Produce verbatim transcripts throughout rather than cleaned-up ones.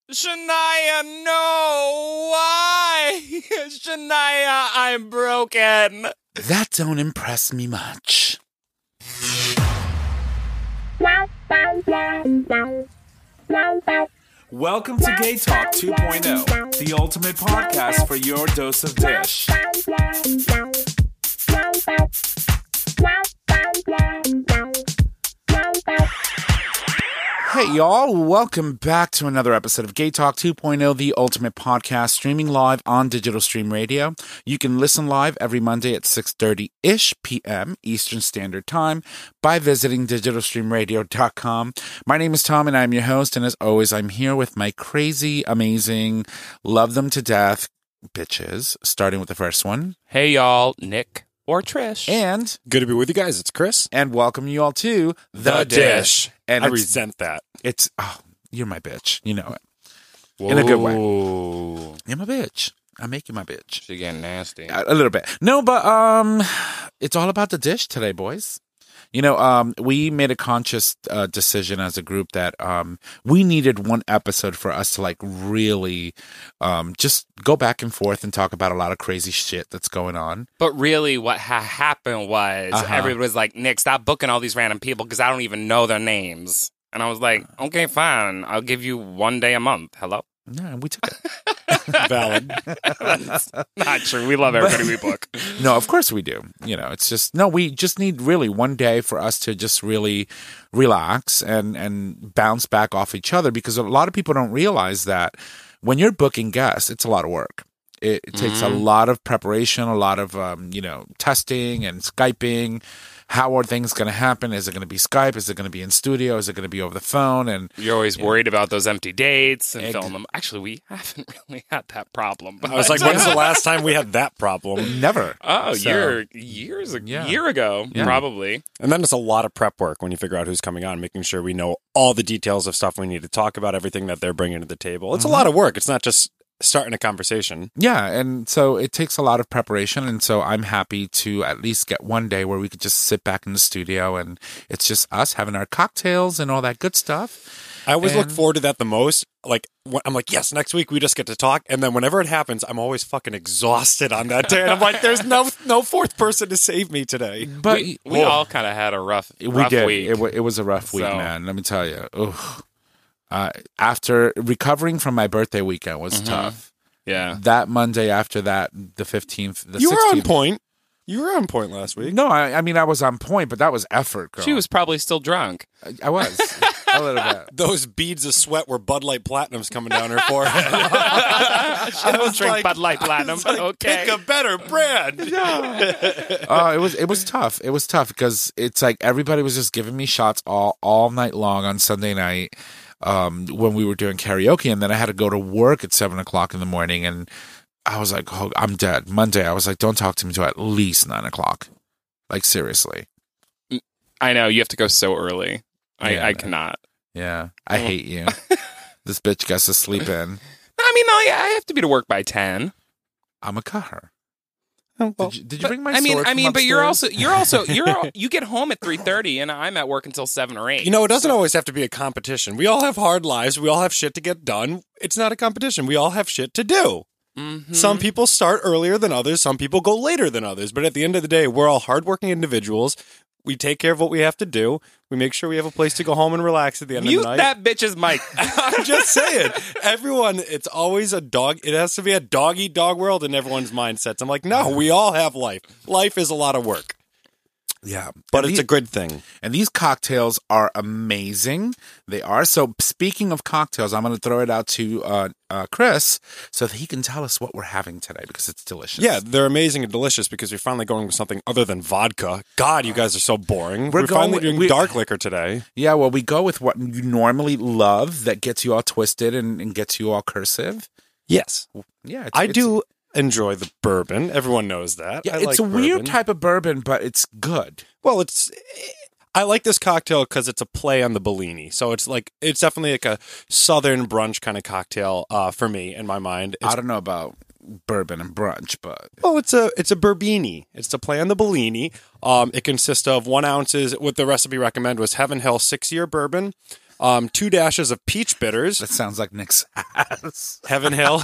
Shania, no! Why? Shania, I'm broken. That don't impress me much. Welcome to Gay Talk two point oh, the ultimate podcast for your dose of dish. Hey y'all, welcome back to another episode of Gay Talk two point oh, the ultimate podcast, streaming live on Digital Stream Radio. You can listen live every Monday at six thirty-ish p.m. Eastern Standard Time by visiting digital stream radio dot com. My name is Tom and I'm your host, and as always, I'm here with my crazy, amazing, love them to death bitches, starting with the first one. Hey y'all, Nick or Trish. And good to be with you guys. It's Chris. And welcome you all to The, the Dish. Dish. And I resent that. It's, oh, you're my bitch. You know it. Whoa. In a good way. You're my bitch. I make you my bitch. She getting nasty. A, a little bit. No, but um, it's all about the dish today, boys. You know, um, we made a conscious uh, decision as a group that um, we needed one episode for us to like really um, just go back and forth and talk about a lot of crazy shit that's going on. But really what ha- happened was Uh-huh. everybody was like, Nick, stop booking all these random people because I don't even know their names. And I was like, okay, fine. I'll give you one day a month. Hello? Yeah, we took it. Valid. That's not true. We love everybody we book. No, of course we do. You know, it's just, no, we just need really one day for us to just really relax and, and bounce back off each other, because a lot of people don't realize that when you're booking guests, it's a lot of work. It, it takes Mm-hmm. a lot of preparation, a lot of, um, you know, testing and Skyping. How are things going to happen? Is it going to be Skype? Is it going to be in studio? Is it going to be over the phone? And You're always yeah. worried about those empty dates and Egg. filling them. Actually, we haven't really had that problem. I was like, when's the last time we had that problem? never. Oh, So- year, years, a Yeah. year ago, Yeah. probably. And then it's a lot of prep work when you figure out who's coming on, making sure we know all the details of stuff we need to talk about, everything that they're bringing to the table. It's Mhm. a lot of work. It's not just starting a conversation. Yeah, and so it takes a lot of preparation, and so I'm happy to at least get one day where we could just sit back in the studio and it's just us having our cocktails and all that good stuff. I always look And- forward to that the most. Like, when, I'm like, yes, next week we just get to talk. And then whenever it happens, I'm always fucking exhausted on that day. And I'm like, there's no no fourth person to save me today. But we we all kind of had a rough, we rough did. week. It, wa- it was a rough week, So- man. Let me tell you. Ugh. Uh, after recovering from my birthday weekend was Mhm. tough. yeah. That Monday after that, the fifteenth, the You were on sixteenth. point. You were on point last week. No, I, I mean I was on point, but that was effort, girl. She was probably still drunk. I, I was a little bit. Those beads of sweat were Bud Light Platinums coming down her forehead. I don't was drink like- Bud Light Platinum. Like, Okay. pick a better brand. Oh, it was it was tough. It was tough because it's like everybody was just giving me shots all all night long on Sunday night um, when we were doing karaoke, and then I had to go to work at seven o'clock in the morning, and I was like, oh, I'm dead. Monday, I was like, don't talk to me until at least nine o'clock. Like seriously, I know. You have to go so early. I, Yeah, I man. cannot. yeah, I hate you. This bitch gets to sleep in. I mean, no, yeah, I have to be to work by ten. I'm a cut her. Oh, well, Did you, did you But, bring my I mean, sword I from mean, but you're upstairs? also you're also you're al- you get home at three thirty, and I'm at work until seven or eight. You know, it doesn't always have to be a competition. We all have hard lives. We all have shit to get done. It's not a competition. We all have shit to do. Mhm. Some people start earlier than others. Some people go later than others. But at the end of the day, we're all hardworking individuals. We take care of what we have to do. We make sure we have a place to go home and relax at the end Mute of the night. that bitch's mic. I'm just saying. Everyone, it's always a dog. It has to be a dog eat dog world in everyone's mindsets. I'm like, no, we all have life. Life is a lot of work, Yeah, but And it's the- a good thing. And these cocktails are amazing. They are. So speaking of cocktails, I'm going to throw it out to uh, uh, Chris so that he can tell us what we're having today because it's delicious. Yeah, they're amazing and delicious because we're finally going with something other than vodka. God, you guys are so boring. We're We're, going finally with- doing we- dark liquor today. Yeah, well, we go with what you normally love that gets you all twisted and, and gets you all cursive. Yes. Yeah, it's, I it's- do enjoy the bourbon. Everyone knows that. Yeah, I it's like a weird bourbon. type of bourbon, but it's good. Well, it's. I like this cocktail because it's a play on the Bellini. So it's like it's definitely like a southern brunch kind of cocktail uh, for me in my mind. It's, I don't know about bourbon and brunch, but well, it's a it's a Burbini. It's a play on the Bellini. Um, it consists of one ounces. What the recipe recommend was Heaven Hill six year bourbon. um, two dashes of peach bitters. That sounds like Nick's ass. Heaven Hill.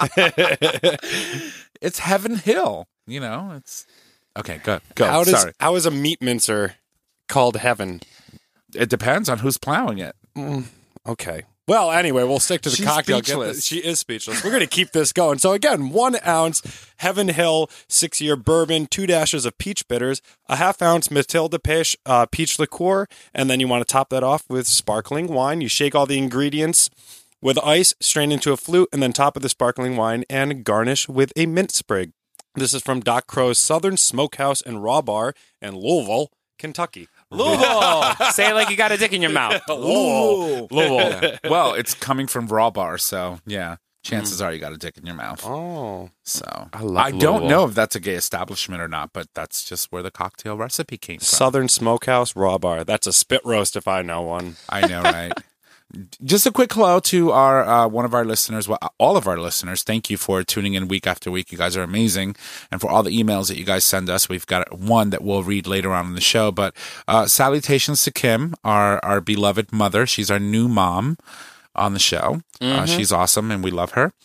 It's Heaven Hill. You know, it's okay. Go go. How does Sorry. how is a meat mincer called Heaven? It depends on who's plowing it. Mm, okay. Well, anyway, we'll stick to the She's cocktail. Get speechless. the- she is speechless. We're going to keep this going. So again, one ounce Heaven Hill six-year bourbon, two dashes of peach bitters, a half ounce Matilda Peche uh, peach liqueur, and then you want to top that off with sparkling wine. You shake all the ingredients with ice, strain into a flute, and then top of the sparkling wine and garnish with a mint sprig. This is from Doc Crow's Southern Smokehouse and Raw Bar in Louisville, Kentucky. Louisville. Say it like you got a dick in your mouth. Louisville. Louisville. Yeah. Well, it's coming from Raw Bar, so yeah. Chances are you got a dick in your mouth. Oh. So I love don't Louisville. know if that's a gay establishment or not, but that's just where the cocktail recipe came from. Southern Smokehouse Raw Bar. That's a spit roast if I know one. I know, right? Just a quick hello to our uh, one of our listeners, well, all of our listeners. Thank you for tuning in week after week. You guys are amazing, and for all the emails that you guys send us. We've got one that we'll read later on in the show. But uh, salutations to Kim, our our beloved mother. She's our new mom on the show. Mm-hmm. Uh, she's awesome, and we love her.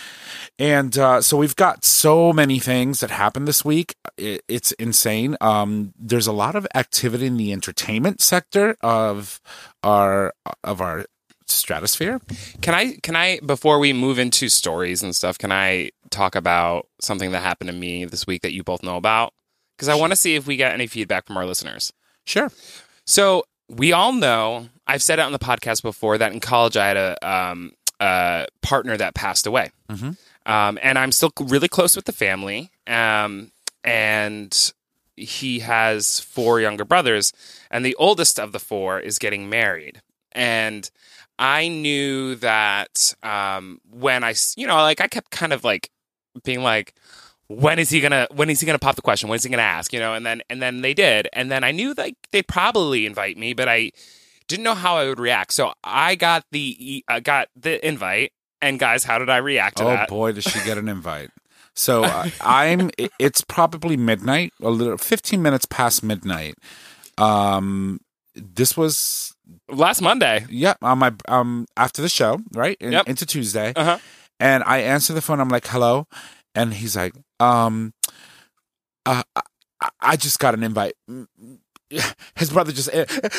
And uh, so we've got so many things that happened this week. It, it's insane. Um, there's a lot of activity in the entertainment sector of our of our stratosphere. Can I, can I, before we move into stories and stuff, can I talk about something that happened to me this week that you both know about? Because I want to see if we get any feedback from our listeners. Sure. So we all know, I've said it on the podcast before, that in college I had a, um, a partner that passed away. Mm-hmm. Um, and I'm still really close with the family. Um, and he has four younger brothers. And the oldest of the four is getting married. And I knew that um, when I, s- you know, like I kept kind of like being like, when is he gonna, when is he gonna pop the question? When is he gonna ask? You know, and then, and then they did. And then I knew like they'd probably invite me, but I didn't know how I would react. So I got the, e- uh, got the invite. And guys, how did I react to Oh that? boy, does she get an invite? So uh, I'm. it- It's probably midnight, a little, fifteen minutes past midnight. Um, this was Last Monday. yeah on my um after the show, right? In- Yep. Into Tuesday, Uh-huh. and I answer the phone. I'm like, "Hello," and he's like, "Um, uh, I, I just got an invite." His brother just.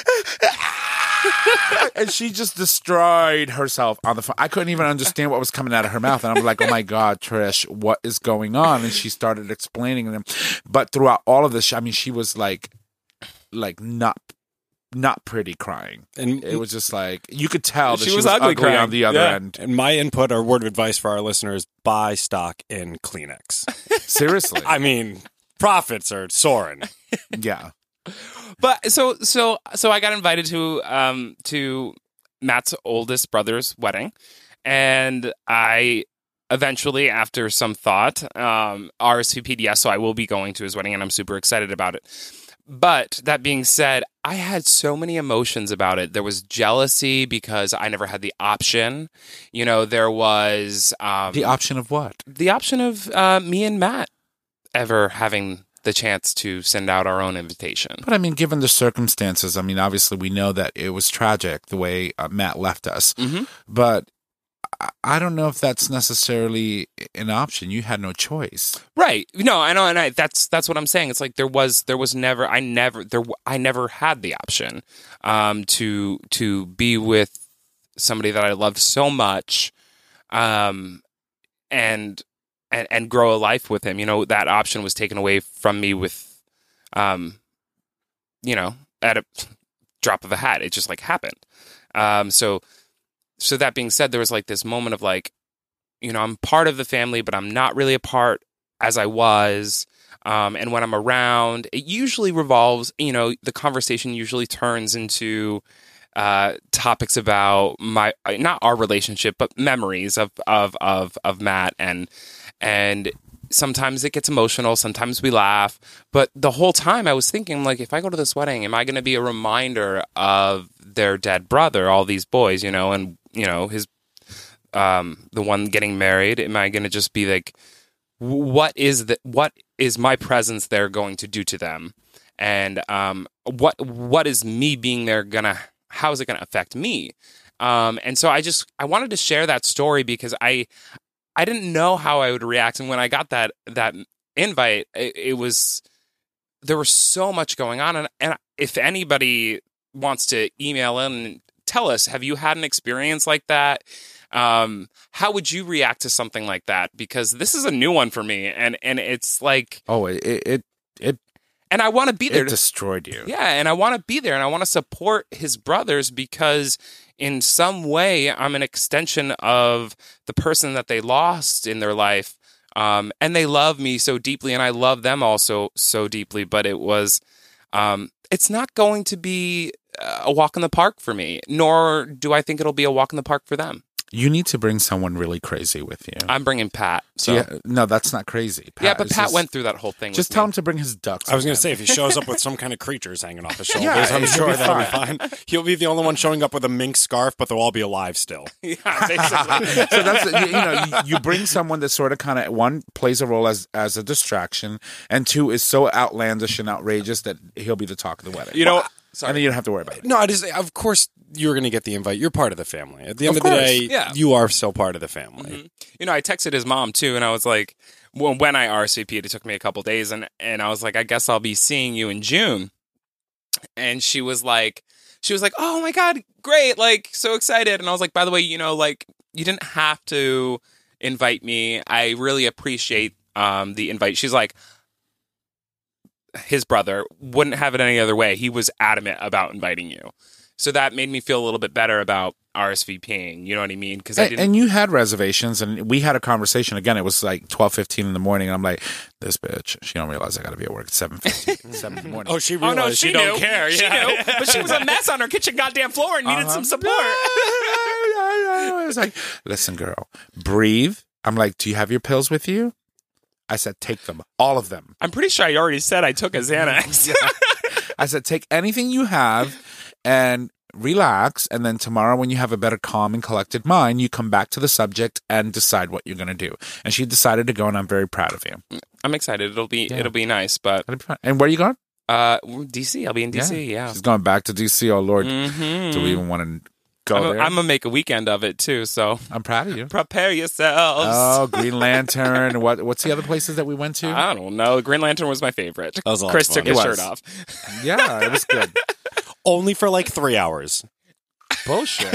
And she just destroyed herself on the phone. I couldn't even understand what was coming out of her mouth. And I'm like, oh my God, Trish, what is going on? And she started explaining them. But throughout all of this, I mean, she was like, like not, not pretty crying. And It was just like, you could tell that She she, was was, ugly ugly, crying. on the other Yeah. end. And my input or word of advice for our listeners: buy stock in Kleenex. Seriously. I mean, profits are soaring. Yeah. But so so so I got invited to um to Matt's oldest brother's wedding, and I eventually, after some thought, um, R S V P'd yes, so I will be going to his wedding, and I'm super excited about it. But that being said, I had so many emotions about it. There was jealousy because I never had the option. You know, there was um, The option of what? the option of uh, me and Matt ever having the chance to send out our own invitation. But I mean, given the circumstances, I mean, obviously we know that it was tragic the way uh, Matt left us. Mm-hmm. But I- I don't know if that's necessarily an option. You had no choice. Right. No, I know, and I, that's that's what I'm saying. It's like there was there was never I never there I never had the option um, to to be with somebody that I loved so much, um, and and and grow a life with him. You know, that option was taken away from me with, um, you know, at a drop of a hat. It just like happened. Um, so. So that being said, there was like this moment of like, you know, I'm part of the family, but I'm not really a part as I was. Um, and when I'm around, it usually revolves, you know, the conversation usually turns into uh, topics about my, not our relationship, but memories of, of, of, of Matt. And, and sometimes it gets emotional. Sometimes we laugh. But the whole time I was thinking, like, if I go to this wedding, am I going to be a reminder of their dead brother, all these boys, you know, and, you know, his, um, the one getting married? Am I going to just be like, what is the, what is my presence there going to do to them? And, um, what, what is me being there gonna how is it going to affect me? Um, and so I just I wanted to share that story because I I didn't know how I would react, and when I got that that invite, it, it was there was so much going on, and, and if anybody wants to email in and tell us, have you had an experience like that? Um, how would you react to something like that? Because this is a new one for me, and and it's like oh, it it it and I want to be there. it to, destroyed you. yeah, and I want to be there, and I want to support his brothers because in some way I'm an extension of the person that they lost in their life, um, and they love me so deeply, and I love them also so deeply. But it was, um, it's not going to be a walk in the park for me, nor do I think it'll be a walk in the park for them. You need to bring someone really crazy with you. I'm bringing Pat. So yeah, no, that's not crazy. Pat yeah, but is Pat just, went through that whole thing. Just with tell me. him to bring his ducks. I was going with to say, him. if he shows up with some kind of creatures hanging off his shoulders, Yeah, I'm he'll sure be that'll be fine. He'll be the only one showing up with a mink scarf, but they'll all be alive still. yeah, basically. So that's you, you know you, you bring someone that sort of kind of one plays a role as as a distraction, and two is so outlandish and outrageous that he'll be the talk of the wedding. You know, Well, sorry. and then you don't have to worry about it. No, I just, of course, you're going to get the invite. You're part of the family. At the end Of of, the course, day, yeah. you are still part of the family. Mhm. You know, I texted his mom too, and I was like, well, when I R S V P'd, it took me a couple days, and and I was like, I guess I'll be seeing you in June. And she was like, she was like, oh my god, great, like so excited. And I was like, by the way, you know, like you didn't have to invite me. I really appreciate um, the invite. She's like, his brother wouldn't have it any other way. He was adamant about inviting you. So that made me feel a little bit better about RSVPing. You know what I mean? Because I And, didn't. and you had reservations, and we had a conversation. Again, it was like twelve fifteen in the morning, and I'm like, "This bitch, she don't realize I got to be at work at seven fifteen, seven in the morning." Oh, she Oh realized no, she, she, don't knew. care. She yeah. knew, but she was a mess on her kitchen goddamn floor and needed Uh-huh. some support. I was like, "Listen, girl, breathe." I'm like, "Do you have your pills with you?" I said, "Take them, all of them." I'm pretty sure I already said I took a Xanax. I said, "Take anything you have and relax. And then tomorrow, when you have a better calm and collected mind, you come back to the subject and decide what you're going to do." And she decided to go, and I'm very proud of you. I'm excited. It'll be Yeah. it'll be nice, but And where are you going? uh, D C. I'll be in D C. Yeah. She's going back to D C. Oh, Lord. Mhm. Do we even want to go I'm, there? I'm gonna make a weekend of it too. So I'm proud of you. prepare yourselves. Oh, Green Lantern. What? What's the other places that we went to? I don't know. Green Lantern was my favorite. That was a lot Chris of took fun. his It shirt was. off. Yeah, it was good. Only for like three hours. Bullshit.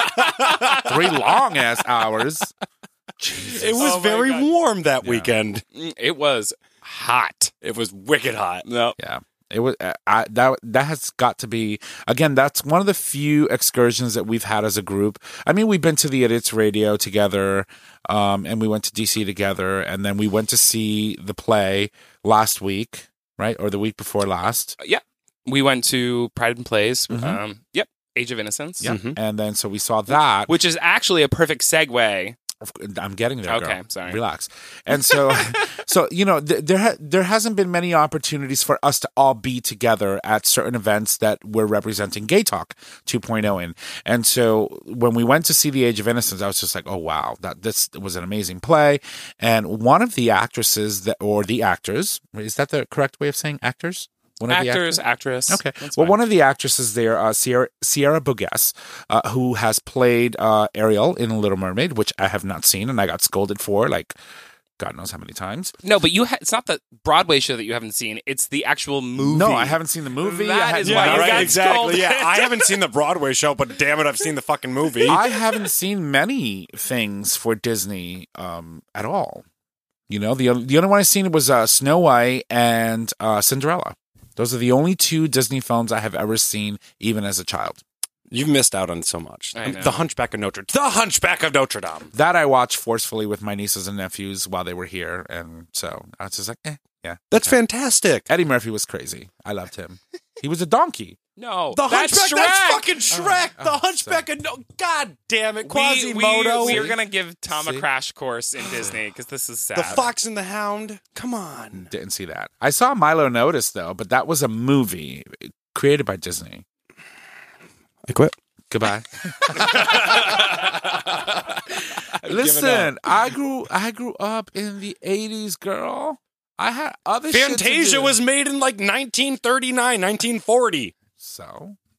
Three long ass hours. Jesus. It was Oh my very God. warm that Yeah. weekend. Mm, It was hot. It was wicked hot. No. Yeah. It was uh, I, that that has got to be again. That's one of the few excursions that we've had as a group. I mean, we've been to the Idiots Radio together, um, and we went to D C together, and then we went to see the play last week, right, or the week before last. Yeah. We went to Pride and Plays. Mhm. Um, yep. Age of Innocence. Yeah, Mhm. and then so we saw that. Which is actually a perfect segue. I'm getting there. Okay, girl. sorry. Relax. And so, so you know, th- there ha- there hasn't been many opportunities for us to all be together at certain events that we're representing Gay Talk two point oh in. And so, when we went to see The Age of Innocence, I was just like, oh wow, that this was an amazing play. And one of the actresses that, or the actors, is that the correct way of saying actors? One of the Actors, actress. Okay. That's Well, fine. one of the actresses there, uh, Sierra, Sierra Bogues, uh, who has played uh, Ariel in Little Mermaid, which I have not seen, and I got scolded for like God knows how many times. No, but you ha- it's not the Broadway show that you haven't seen. It's the actual movie. No, I haven't seen the movie. That I had- is Yeah, why you right, got exactly. scolded. Yeah, I haven't seen the Broadway show, but damn it, I've seen the fucking movie. I haven't seen many things for Disney um, at all. You know, the the only one I've seen was uh, Snow White and uh, Cinderella. Those are the only two Disney films I have ever seen, even as a child. You've missed out on so much. I know. The Hunchback of Notre The Hunchback of Notre Dame. That I watched forcefully with my nieces and nephews while they were here, and so I was just like, eh, yeah. That's fantastic. Eddie Murphy was crazy. I loved him. He was a donkey. No, The that's Hunchback, Shrek. that's fucking Shrek. Oh, the oh, Hunchback of No. God damn it, We, Quasimodo. we, we are gonna give Tom a See? crash course in Disney because this is sad. the Fox and the Hound. Come on. Didn't see that. I saw Milo Notice though, but that was a movie created by Disney. I quit. Goodbye. Listen, I grew I grew up in the eighties, girl. I had other shit to Fantasia do. was made in like nineteen thirty-nine, nineteen forty. So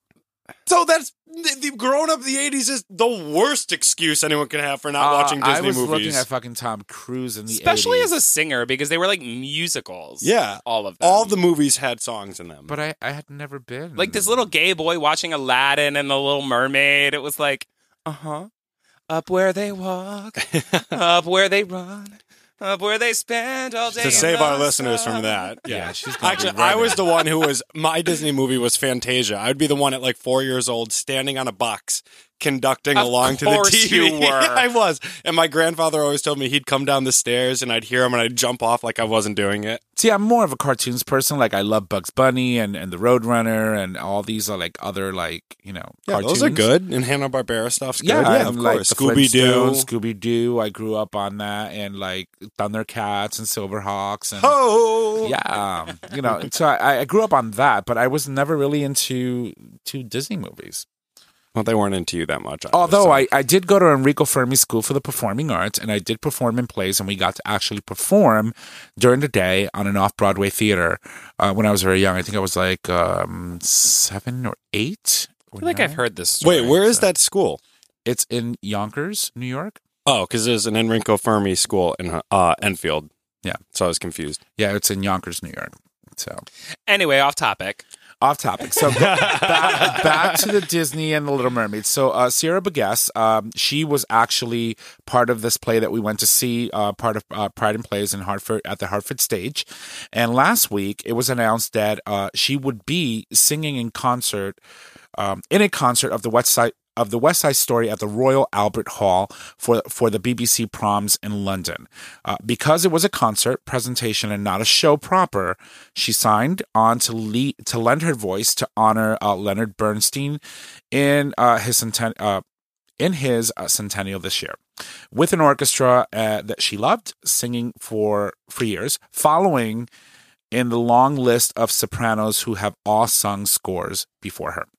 So that's the, the growing up in the eighties is the worst excuse anyone can have for not Uh, watching Disney I was movies. looking at fucking Tom Cruise in the Especially eighties. as a singer, because they were like musicals. Yeah. all of them. All the movies had songs in them. But I, I had never been. Like this little gay boy watching Aladdin and the Little Mermaid. It was like, uh huh. Up where they walk, up where they run, up where they spend all day. to in save the our listeners sun. from that. Yeah, Yeah. she's gonna Actually, be I right was in. the one who was, my Disney movie was Fantasia. I'd be the one at like four years old standing on a box conducting Of along to the course T V. you were. Yeah, I was. And my grandfather always told me he'd come down the stairs and I'd hear him and I'd jump off like I wasn't doing it. See, I'm more of a cartoons person. Like, I love Bugs Bunny and, and the Roadrunner and all these are like other, like, you know, Yeah, cartoons. those are good. And Hanna-Barbera stuff's good. Yeah, Yeah, and of like course. the Scooby-Doo. Scooby Doo. I grew up on that, and like Thundercats and Silverhawks. And, Oh! yeah, um, you know. So I, I grew up on that, but I was never really into to Disney movies. Well, they weren't into you that much. either, Although so. I, I did go to Enrico Fermi School for the Performing Arts, and I did perform in plays, and we got to actually perform during the day on an off-Broadway theater uh, when I was very young. I think I was like um, seven or eight. I feel like I've heard this story. Wait, where is so- that school? It's in Yonkers, New York. Oh, because there's an Enrico Fermi school in uh, Enfield. Yeah. So I was confused. Yeah, it's in Yonkers, New York. So Anyway, off topic. off topic. So back, back to the Disney and the Little Mermaid. So uh, Sierra Burgess, um, she was actually part of this play that we went to see, uh, part of uh, Pride and Plays in Hartford at the Hartford stage. And last week, it was announced that uh, she would be singing in concert, um, in a concert of the West Side. Of the West Side Story at the Royal Albert Hall for for the B B C Proms in London. Uh, because it was a concert presentation and not a show proper, she signed on to lead, to lend her voice to honor uh, Leonard Bernstein in uh, his centen- uh, in his uh, centennial this year, with an orchestra uh, that she loved singing for for years, following in the long list of sopranos who have all sung scores before her.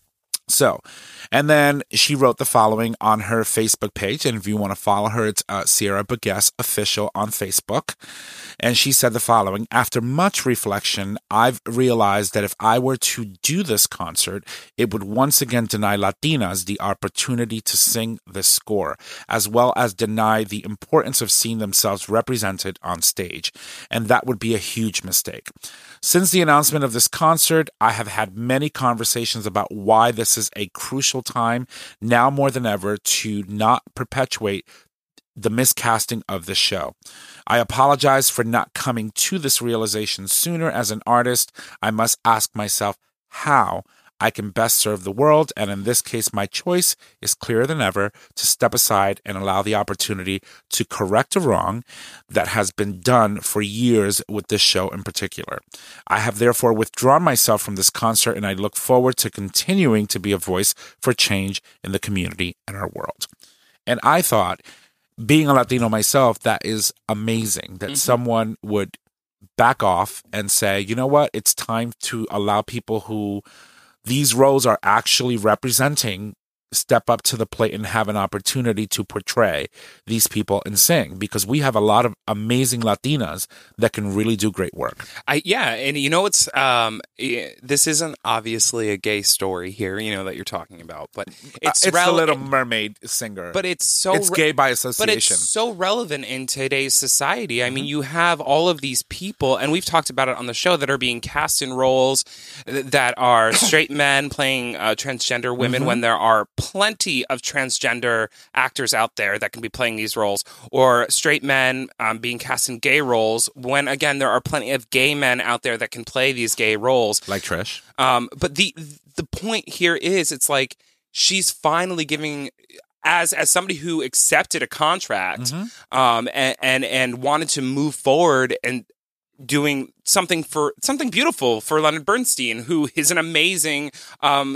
So, and then she wrote the following on her Facebook page. And if you want to follow her, it's uh, Sierra Burgess Official on Facebook. And she said the following: after much reflection, I've realized that if I were to do this concert, it would once again deny Latinas the opportunity to sing this score, as well as deny the importance of seeing themselves represented on stage. And that would be a huge mistake. Since the announcement of this concert, I have had many conversations about why this is a crucial time, now more than ever, to not perpetuate the miscasting of the show. I apologize for not coming to this realization sooner. As an artist, I must ask myself how I can best serve the world, and in this case, my choice is clearer than ever to step aside and allow the opportunity to correct a wrong that has been done for years with this show in particular. I have therefore withdrawn myself from this concert, and I look forward to continuing to be a voice for change in the community and our world. And I thought, being a Latino myself, that is amazing that mm-hmm. someone would back off and say, you know what, it's time to allow people who these roles are actually representing step up to the plate and have an opportunity to portray these people and sing, because we have a lot of amazing Latinas that can really do great work. I yeah, and you know it's um this isn't obviously a gay story here, you know, that you're talking about, but it's uh, it's rele- the Little Mermaid singer. But it's so it's gay by association. But it's so relevant in today's society. I mm-hmm. mean, you have all of these people, and we've talked about it on the show, that are being cast in roles that are straight men playing uh, transgender women mm-hmm. when there are plenty of transgender actors out there that can be playing these roles, or straight men um, being cast in gay roles when, again, there are plenty of gay men out there that can play these gay roles. Like Trish. Um, but the the point here is, it's like she's finally giving, as as somebody who accepted a contract mm-hmm. um, and, and and wanted to move forward and doing something for something beautiful for Leonard Bernstein, who is an amazing um,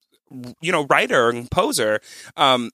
you know, writer and composer, um,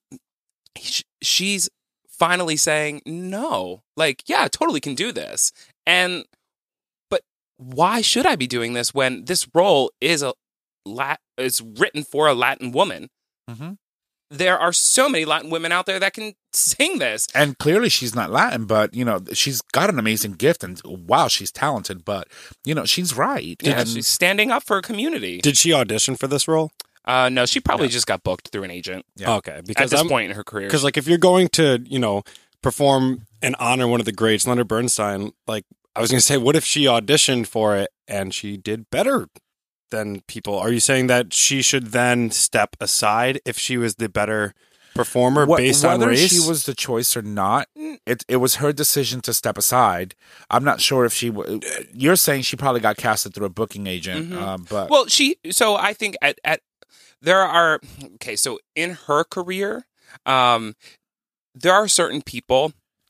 sh- she's finally saying, no, like, yeah, I totally can do this. And, but why should I be doing this when this role is a lat- is written for a Latin woman? Mm-hmm. There are so many Latin women out there that can sing this. And clearly she's not Latin, but, you know, she's got an amazing gift, and wow, she's talented, but, you know, she's right. Yeah, and she's standing up for a community. Did she audition for this role? Uh, no, she probably just got booked through an agent Yeah. Okay, at because this I'm, point in her career. Because, like, if you're going to, you know, perform and honor one of the greats, Leonard Bernstein, like, I was going to say, what if she auditioned for it and she did better than people? Are you saying that she should then step aside if she was the better performer What- based on whether race? she was the choice or not, it it was her decision to step aside. I'm not sure if she. W- You're saying she probably got casted through a booking agent, Mhm. um, but Well, she. So I think at at there are okay. So in her career, um, there are certain people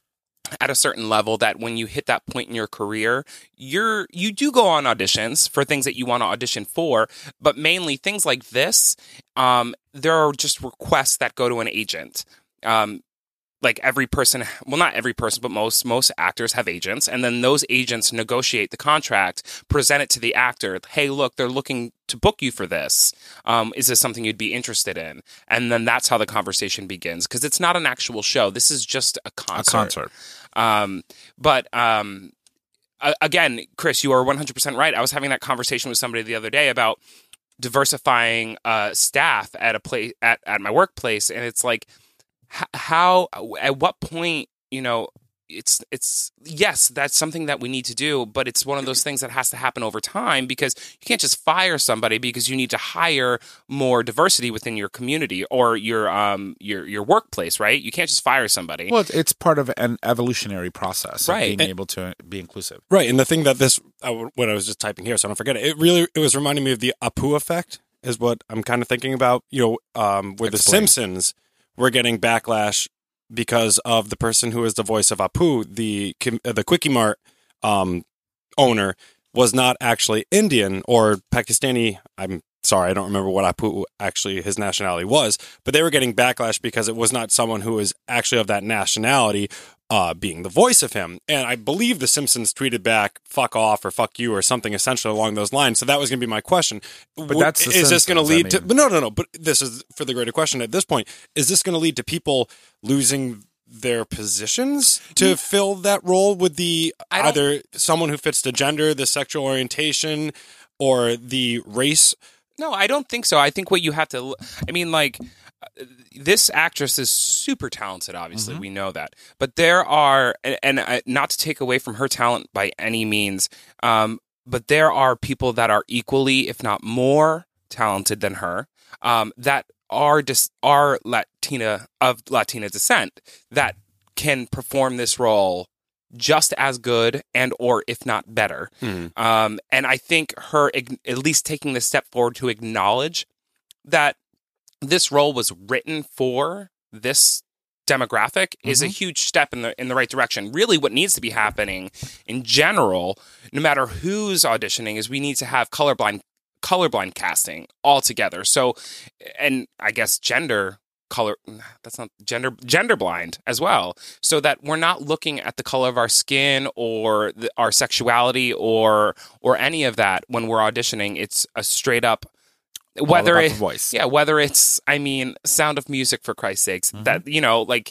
at a certain level that when you hit that point in your career, you're you do go on auditions for things that you want to audition for, but mainly things like this. Um, there are just requests that go to an agent. Um, like every person, well, not every person, but most most actors have agents, and then those agents negotiate the contract, present it to the actor. Hey, look, they're looking to book you for this. Um, is this something you'd be interested in? And then that's how the conversation begins, because it's not an actual show. This is just a concert. a concert. Um, but um, a- again, Chris, you are one hundred percent right. I was having that conversation with somebody the other day about diversifying uh, staff at a place at, at my workplace, and it's like, h- how at what point, you know, it's it's yes, that's something that we need to do, but it's one of those things that has to happen over time, because you can't just fire somebody because you need to hire more diversity within your community or your um your your workplace, right? You can't just fire somebody. Well, it's part of an evolutionary process, of Right. being And- able to be inclusive. Right, and the thing that this, uh, what I was just typing here, so I don't forget it, it really, it was reminding me of the Apu effect, is what I'm kind of thinking about, you know, um, where The Explain. Simpsons were getting backlash because of the person who is the voice of Apu, the Kim- uh, the Quickie Mart um, owner, was not actually Indian or Pakistani. I'm sorry, I don't remember what Apu actually his nationality was, but they were getting backlash because it was not someone who was actually of that nationality uh, being the voice of him. And I believe The Simpsons tweeted back, fuck off or fuck you or something essentially along those lines. So that was going to be my question. But that's The Is this going to Simpsons, I lead to, mean. but no, no, no, but this is for the greater question at this point. Is this going to lead to people losing their positions to fill that role with the I don't- either someone who fits the gender, the sexual orientation, or the race? No, I don't think so. I think what you have to, I mean, like, uh, this actress is super talented, obviously. We know that. But there are, and, and uh, not to take away from her talent by any means, um, but there are people that are equally, if not more, talented than her, um, that are dis- are Latina, of Latina descent, that can perform this role just as good and or if not better. Mhm. Um, and I think her ag- at least taking the step forward to acknowledge that this role was written for this demographic is a huge step in the in the right direction. Really, what needs to be happening in general, no matter who's auditioning, is we need to have colorblind colorblind casting altogether. So, and I guess gender color that's not gender gender blind as well, so that we're not looking at the color of our skin or the, our sexuality or or any of that when we're auditioning. It's a straight up whether about it, the voice. yeah, whether it's, I mean, Sound of Music, for Christ's sakes, that, you know, like,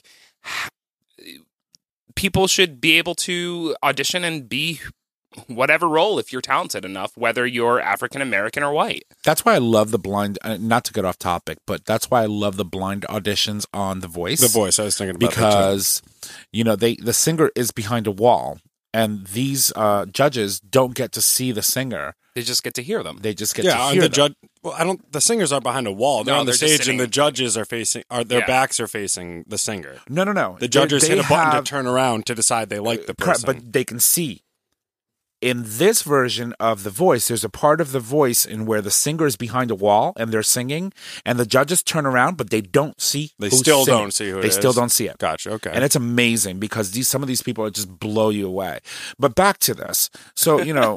people should be able to audition and be whatever role if you're talented enough, whether you're African American or white. That's why I love the blind. Uh, not to get off topic, but that's why I love the blind auditions on The Voice. The Voice, I was thinking about that too. because you know they the singer is behind a wall, and these uh, judges don't get to see the singer. They just get to hear them. They just get yeah, to and hear the them. judge. Well, I don't. The singers are behind a wall. They're No, on the they're just stage, and the sitting- judges are facing. Are their Yeah. backs are facing the singer. No, no, no. The judges They- hit they a button have- to turn around to decide they like the Correct, person. but they can see. In this version of The Voice, there's a part of The Voice in where the singer is behind a wall and they're singing, and the judges turn around, but they don't see. They who's still singing. don't see who it They still is. don't see it. Gotcha. Okay. And it's amazing because these some of these people just blow you away. But back to this. So, you know,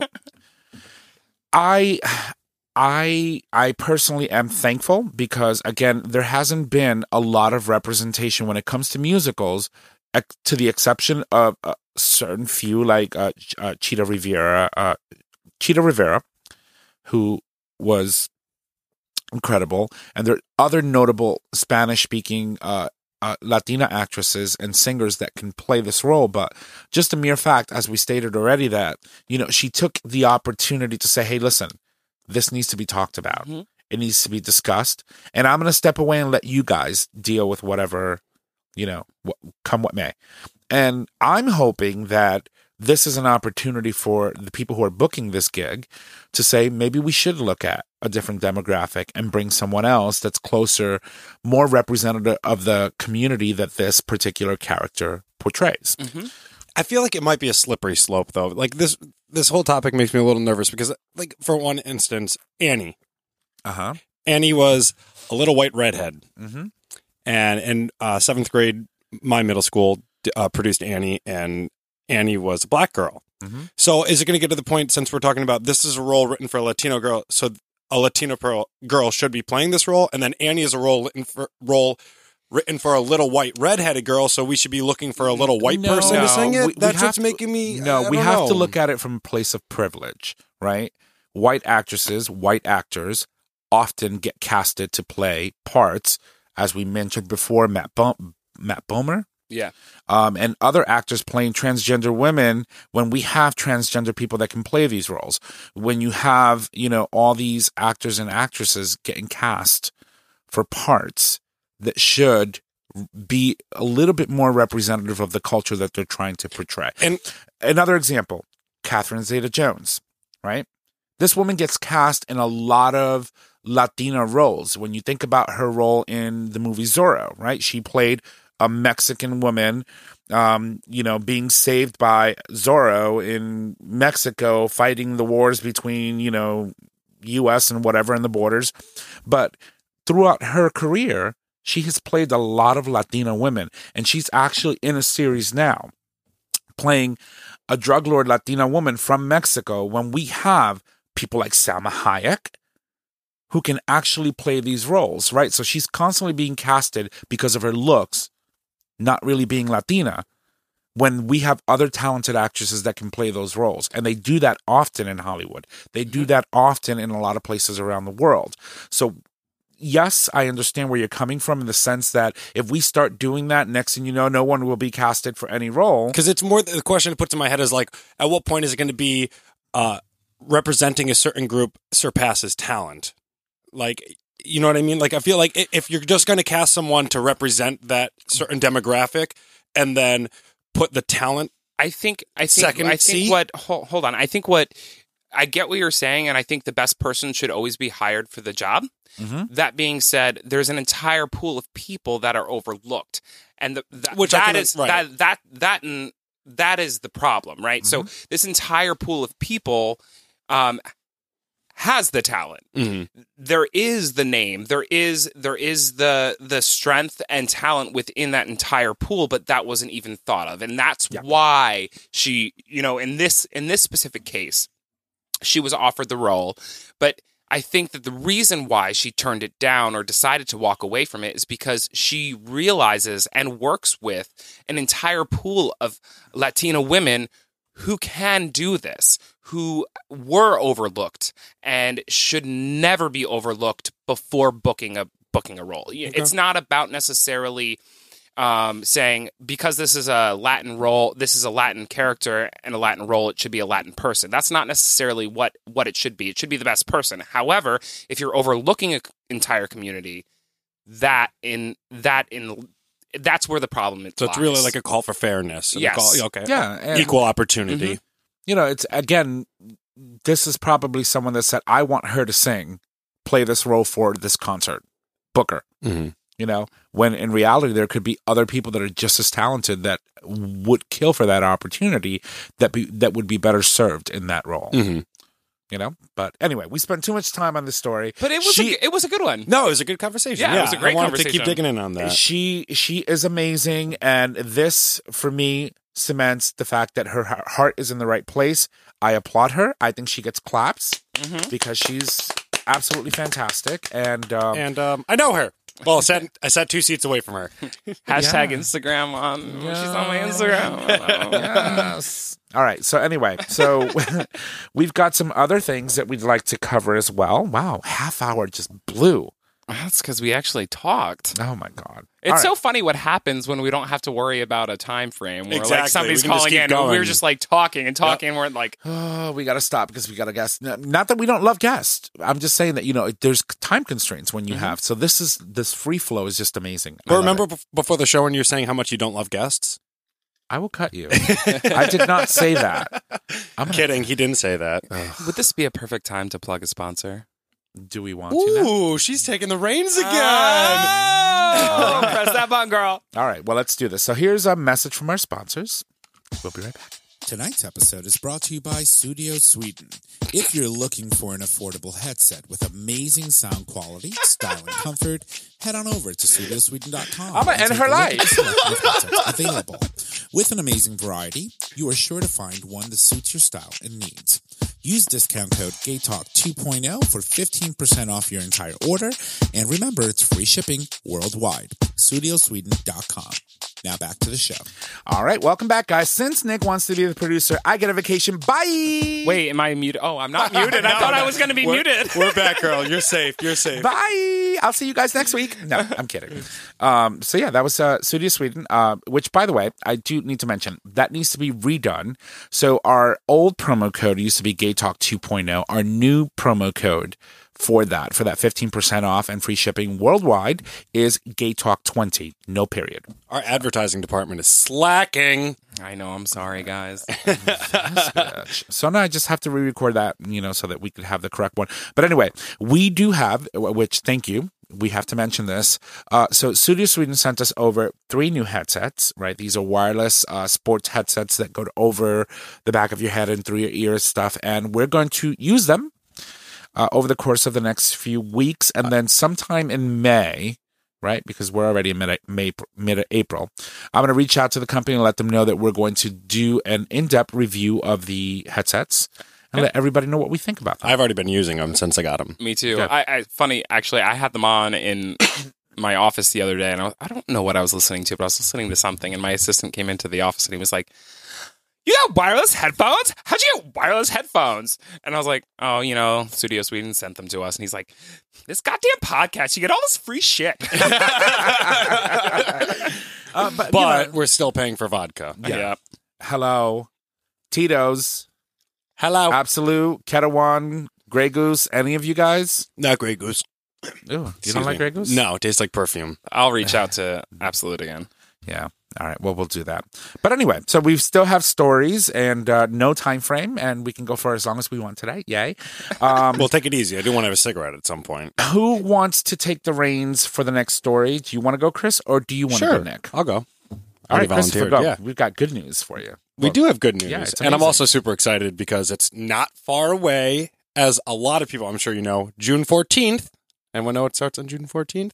I I I personally am thankful because again, there hasn't been a lot of representation when it comes to musicals, ex- to the exception of a certain few like uh, Ch- uh, Cheetah Rivera, uh, Cheetah Rivera, who was incredible, and there are other notable Spanish-speaking uh, uh, Latina actresses and singers that can play this role. But just the mere fact, as we stated already, that you know she took the opportunity to say, "Hey, listen, this needs to be talked about." Mhm. It needs to be discussed. And I'm going to step away and let you guys deal with whatever, you know, wh- come what may. And I'm hoping that this is an opportunity for the people who are booking this gig to say, maybe we should look at a different demographic and bring someone else that's closer, more representative of the community that this particular character portrays. Mm-hmm. I feel like it might be a slippery slope, though. Like this, this whole topic makes me a little nervous because, like, for one instance, Annie. Uh-huh. Annie was a little white redhead. Mm-hmm. And in uh, seventh grade, my middle school uh, produced Annie, and Annie was a black girl. Mm-hmm. So is it going to get to the point, since we're talking about this is a role written for a Latino girl, so a Latino girl, girl should be playing this role, and then Annie is a role written for, role written for a little white redheaded girl, so we should be looking for a little white No, person no, to sing it? we- we That's have what's to- making me... No, I we don't have know. to look at it from a place of privilege, right? White actresses, white actors often get casted to play parts, as we mentioned before, Matt, Bo- Matt Bomer, Yeah. um, and other actors playing transgender women when we have transgender people that can play these roles. When you have, you know, all these actors and actresses getting cast for parts that should be a little bit more representative of the culture that they're trying to portray. And Another example, Catherine Zeta-Jones, right? This woman gets cast in a lot of Latina roles. When you think about her role in the movie Zorro, right? She played a Mexican woman, um, you know, being saved by Zorro in Mexico, fighting the wars between, you know, U S and whatever in the borders. But throughout her career, she has played a lot of Latina women, and she's actually in a series now playing a drug lord Latina woman from Mexico, when we have people like Salma Hayek who can actually play these roles, right? So she's constantly being casted because of her looks, not really being Latina, when we have other talented actresses that can play those roles. And they do that often in Hollywood. They do that often in a lot of places around the world. So yes, I understand where you're coming from, in the sense that if we start doing that, next thing you know, no one will be casted for any role. because it's more, the question it puts in my head is like, at what point is it going to be uh, representing a certain group surpasses talent? Like, you know what I mean? Like, I feel like i- if you're just going to cast someone to represent that certain demographic and then put the talent, I think I think Second I think seat? what hold, hold on. I think what I get what you're saying, and I think the best person should always be hired for the job. Mm-hmm. That being said, there's an entire pool of people that are overlooked, and the, that, Which I that can- is right. that that that and that is the problem, right? So this entire pool of people um, has the talent. There is the name. There is there is the the strength and talent within that entire pool, but that wasn't even thought of, and that's why she, you know, in this in this specific case, she was offered the role, but I think that the reason why she turned it down or decided to walk away from it is because she realizes and works with an entire pool of Latina women who can do this, who were overlooked and should never be overlooked before booking a booking a role. It's not about necessarily um, saying because this is a Latin role, this is a Latin character and a Latin role, it should be a Latin person. That's not necessarily what, what it should be. It should be the best person. However, if you're overlooking an entire community, that in that in that's where the problem is. so it's really like a call for fairness. and a Yes. call- okay. Yeah. and- Equal opportunity. you know, it's again, this is probably someone that said, I want her to sing, play this role for this concert, book her. Mm-hmm. You know, when in reality, there could be other people that are just as talented that would kill for that opportunity, that be that would be better served in that role. Mm-hmm. You know, but anyway, we spent too much time on this story. But it was She- a, it was a good one. No, it was a good conversation. Yeah, it was a great I wanted to conversation. keep digging in on that. She she is amazing, and this for me cements the fact that her h- heart is in the right place. I applaud her. I think she gets claps because she's absolutely fantastic. And um, And um, I know her. Well, I sat, I sat two seats away from her. Hashtag Yeah. Instagram on. She's on my Instagram. yes. All right. So anyway, so we've got some other things that we'd like to cover as well. Wow, half hour just blew. That's because we actually talked. Oh my God. It's All so right. funny what happens when we don't have to worry about a time frame. Where Exactly. like somebody's We can just calling keep in and going. we're just like talking and talking and we're like, Oh, we got to stop because we got a guest. No, Not that we don't love guests. I'm just saying that, you know, there's time constraints when you Mm-hmm. have. So this is this free flow is just amazing. I But love remember it. bef- before the show when you were saying how much you don't love guests? I will cut you. I did not say that. I'm Kidding. He didn't say that. would this be a perfect time to plug a sponsor? Do we want to now? Ooh, she's taking the reins again. Oh, press that button, girl. All right, well, let's do this. So here's a message from our sponsors. We'll be right back. Tonight's episode is brought to you by Studio Sweden. If you're looking for an affordable headset with amazing sound quality, style, and comfort, head on over to studio sweden dot com. I'ma and end take her a look life. at the selection of headsets available. With an amazing variety, you are sure to find one that suits your style and needs. Use discount code GayTalk two point oh for fifteen percent off your entire order. And remember, it's free shipping worldwide. studio sweden dot com. Now back to the show. All right, welcome back, guys. Since Nick wants to be the producer, I get a vacation. Bye. Wait, am I muted? Oh, I'm not muted. I thought I was going to be We're, muted. we're back, girl. You're safe. You're safe. Bye. I'll see you guys next week. No, I'm kidding. Um, so yeah, that was uh, Studio Sweden, uh, which, by the way, I do need to mention that needs to be redone. So our old promo code used to be GayTalk two point oh. Our new promo code for that, for that fifteen percent off and free shipping worldwide is GayTalk twenty. No period. Our advertising department is slacking. I know. I'm sorry, guys. Bitch. So now I just have to re-record that, you know, so that we could have the correct one. But anyway, we do have, which thank you. We have to mention this. Uh, so Studio Sweden sent us over three new headsets, right? These are wireless uh, sports headsets that go over the back of your head and through your ears stuff. And we're going to use them uh, over the course of the next few weeks. And then sometime in May, right? Because we're already in mid May, mid-April. I'm going to reach out to the company and let them know that we're going to do an in-depth review of the headsets and let everybody know what we think about them. I've already been using them since I got them. Me too. Yeah. I, I funny actually. I had them on in my office the other day, and I, was, I don't know what I was listening to, but I was listening to something, and my assistant came into the office and he was like, "You got wireless headphones? How'd you get wireless headphones?" And I was like, "Oh, you know, Studio Sweden sent them to us." And he's like, "This goddamn podcast, you get all this free shit." Uh, but, you But know, we're still paying for vodka. Yeah. hello, Tito's, Hello. Absolute, Ketawan, Grey Goose, any of you guys? Not Grey Goose. Ooh, you Excuse don't like me. Grey Goose? No, it tastes like perfume. I'll reach out to Absolute again. Yeah. All right. Well, we'll do that. But anyway, so we still have stories and uh, no time frame, and we can go for as long as we want today. Yay. Um, Well, take it easy. I do want to have a cigarette at some point. who wants to take the reins for the next story? Do you want to go, Chris, or do you want to go, Nick? I'll go. All right, Already Christopher, volunteered, go. yeah. We've got good news for you. We do have good news. Yeah, it's and I'm amazing. also super excited because it's not far away, as a lot of people, I'm sure you know, June fourteenth. Anyone know it starts on June fourteenth?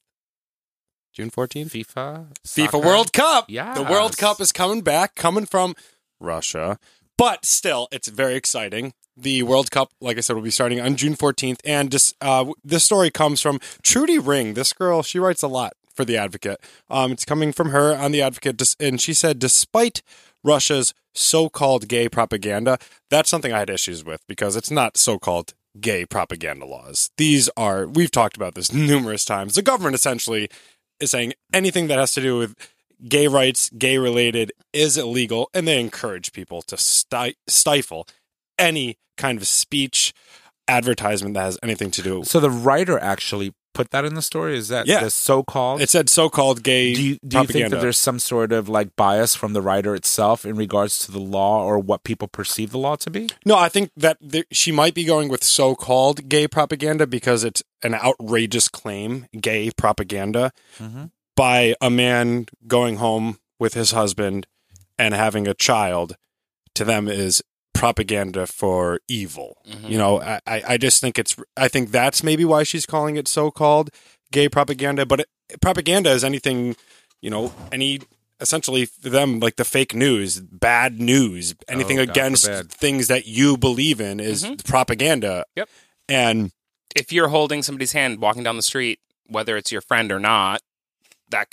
June fourteenth? FIFA, FIFA soccer? World Cup. Yes. The World Cup is coming back, coming from Russia. But still, it's very exciting. The World Cup, like I said, will be starting on June fourteenth. And this, uh, this story comes from Trudy Ring. This girl, she writes a lot for The Advocate. Um, it's coming from her on The Advocate. dis- And she said, despite Russia's so-called gay propaganda, that's something I had issues with because it's not so-called gay propaganda laws. These are, we've talked about this numerous times. The government essentially is saying anything that has to do with gay rights, gay related, is illegal, and they encourage people to sti- stifle any kind of speech, advertisement that has anything to do. So the writer actually put that in the story? Is that Yeah. the so-called? It said so-called gay do you, do you think propaganda. that there's some sort of like bias from the writer itself in regards to the law or what people perceive the law to be? No, I think that there, she might be going with so-called gay propaganda because it's an outrageous claim, gay propaganda, Mm-hmm. by a man going home with his husband and having a child. To them is propaganda for evil. Mhm. You know, I, I I just think it's, I think that's maybe why she's calling it so-called gay propaganda. But it, propaganda is anything, you know, any, essentially for them, like the fake news, bad news, anything Oh, God against forbid. things that you believe in is Mhm. propaganda. Yep. And If you're holding somebody's hand walking down the street, whether it's your friend or not, that could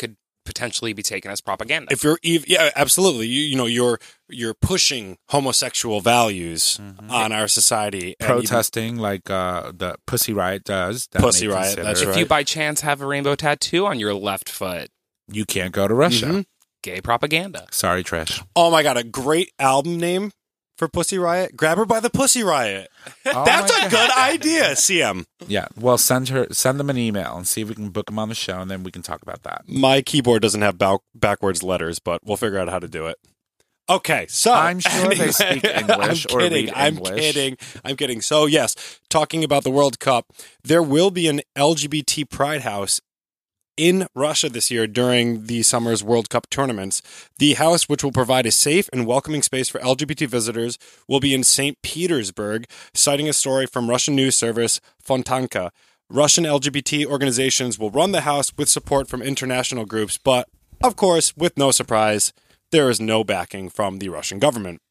potentially be taken as propaganda. If you're, ev- yeah, absolutely. You, you know, you're you're pushing homosexual values Mm-hmm. on our society. and Protesting like uh, the Pussy Riot does. that Pussy may Riot, consider- that's if right. you by chance have a rainbow tattoo on your left foot, You can't go to Russia. Mhm. gay propaganda. Sorry, Trish. Oh my god, a great album name for Pussy Riot. Grab Her by the Pussy Riot. Oh That's my a good idea, C M. Yeah. Well, send her, send them an email and see if we can book them on the show, and then we can talk about that. My keyboard doesn't have back- backwards letters, but we'll figure out how to do it. Okay, so I'm sure they speak English I'm or kidding. read I'm English. kidding. I'm kidding. So yes, talking about the World Cup, there will be an L G B T Pride House in Russia this year during the summer's World Cup tournaments. The house, which will provide a safe and welcoming space for L G B T visitors, will be in Saint Petersburg, citing a story from Russian news service Fontanka. Russian L G B T organizations will run the house with support from international groups, but, of course, with no surprise, there is no backing from the Russian government.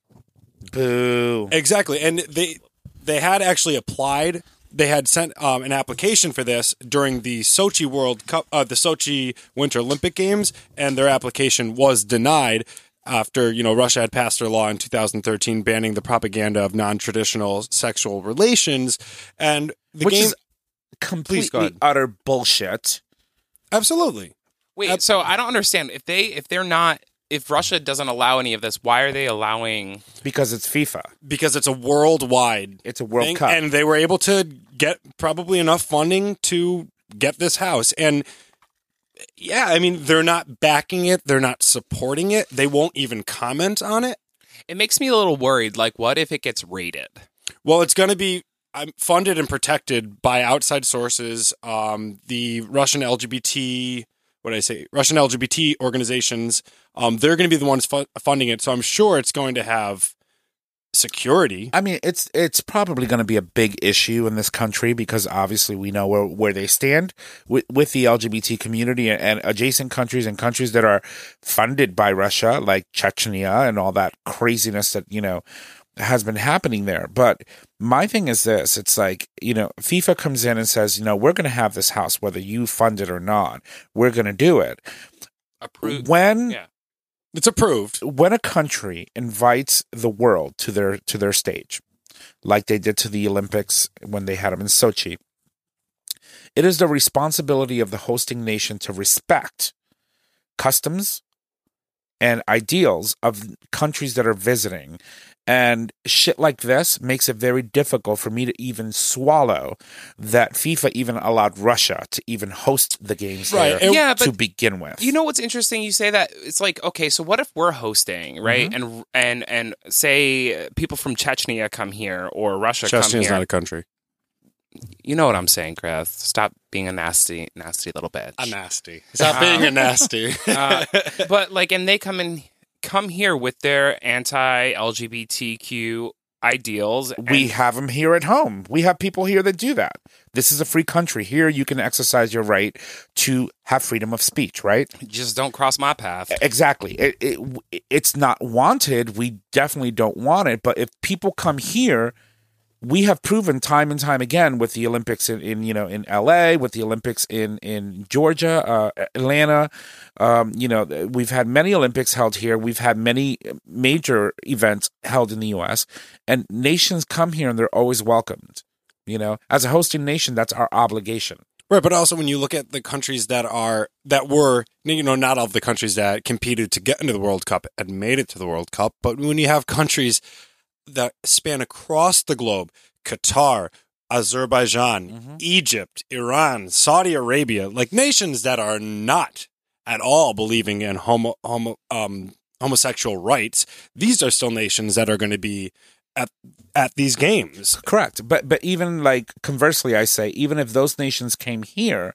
Boo. Exactly. And they they had actually applied. They had sent um, an application for this during the Sochi World Cup, uh, the Sochi Winter Olympic Games, and their application was denied after, you know, Russia had passed their law in two thousand thirteen banning the propaganda of non-traditional sexual relations. And the Which game, is completely ahead. utter bullshit. absolutely. Wait, so I don't understand if they if they're not if Russia doesn't allow any of this, why are they allowing? Because it's FIFA. Because it's a worldwide It's a World thing, Cup. and they were able to get probably enough funding to get this house. And yeah, I mean, they're not backing it, they're not supporting it, they won't even comment on it. It makes me a little worried. Like, what if it gets raided? Well, it's going to be um, funded and protected by outside sources. Um, the Russian L G B T, what did I say? Russian L G B T organizations. Um, they're going to be the ones fu- funding it, so I'm sure it's going to have security. I mean, it's it's probably going to be a big issue in this country because obviously we know where, where they stand with, with the L G B T community and, and adjacent countries and countries that are funded by Russia, like Chechnya and all that craziness that, you know, has been happening there. But my thing is this, it's like, you know, FIFA comes in and says, you know, we're going to have this house, whether you fund it or not, we're going to do it. Approved. When Yeah. It's approved. when a country invites the world to their to their stage, like they did to the Olympics when they had them in Sochi, it is the responsibility of the hosting nation to respect customs and ideals of countries that are visiting. And shit like this makes it very difficult for me to even swallow that FIFA even allowed Russia to even host the games Right. there It- Yeah, to but begin with. You know what's interesting? You say that it's like, okay, so what if we're hosting, right? And and and say people from Chechnya come here or Russia come Chechnya is here. not a country. You know what I'm saying, Chris? Stop being a nasty, nasty little bitch. A nasty. Stop being a nasty. uh, but like, and they come in, come here with their anti-L G B T Q ideals. We and- have them here at home. We have people here that do that. This is a free country. Here you can exercise your right to have freedom of speech, right? just don't cross my path. Exactly. It, it, it's not wanted. We definitely don't want it. But if people come here, we have proven time and time again with the Olympics in, in you know in L A, with the Olympics in in Georgia, uh, Atlanta. Um, you know, we've had many Olympics held here. We've had many major events held in the U S and nations come here and they're always welcomed. You know, as a hosting nation, that's our obligation. Right, but also when you look at the countries that are that were, you know, not all of the countries that competed to get into the World Cup and made it to the World Cup, but when you have countries that span across the globe, Qatar, Azerbaijan, Mm-hmm. Egypt, Iran, Saudi Arabia, like nations that are not at all believing in homo, homo um, homosexual rights, these are still nations that are going to be at at these games. Correct. But but even like conversely, I say, even if those nations came here,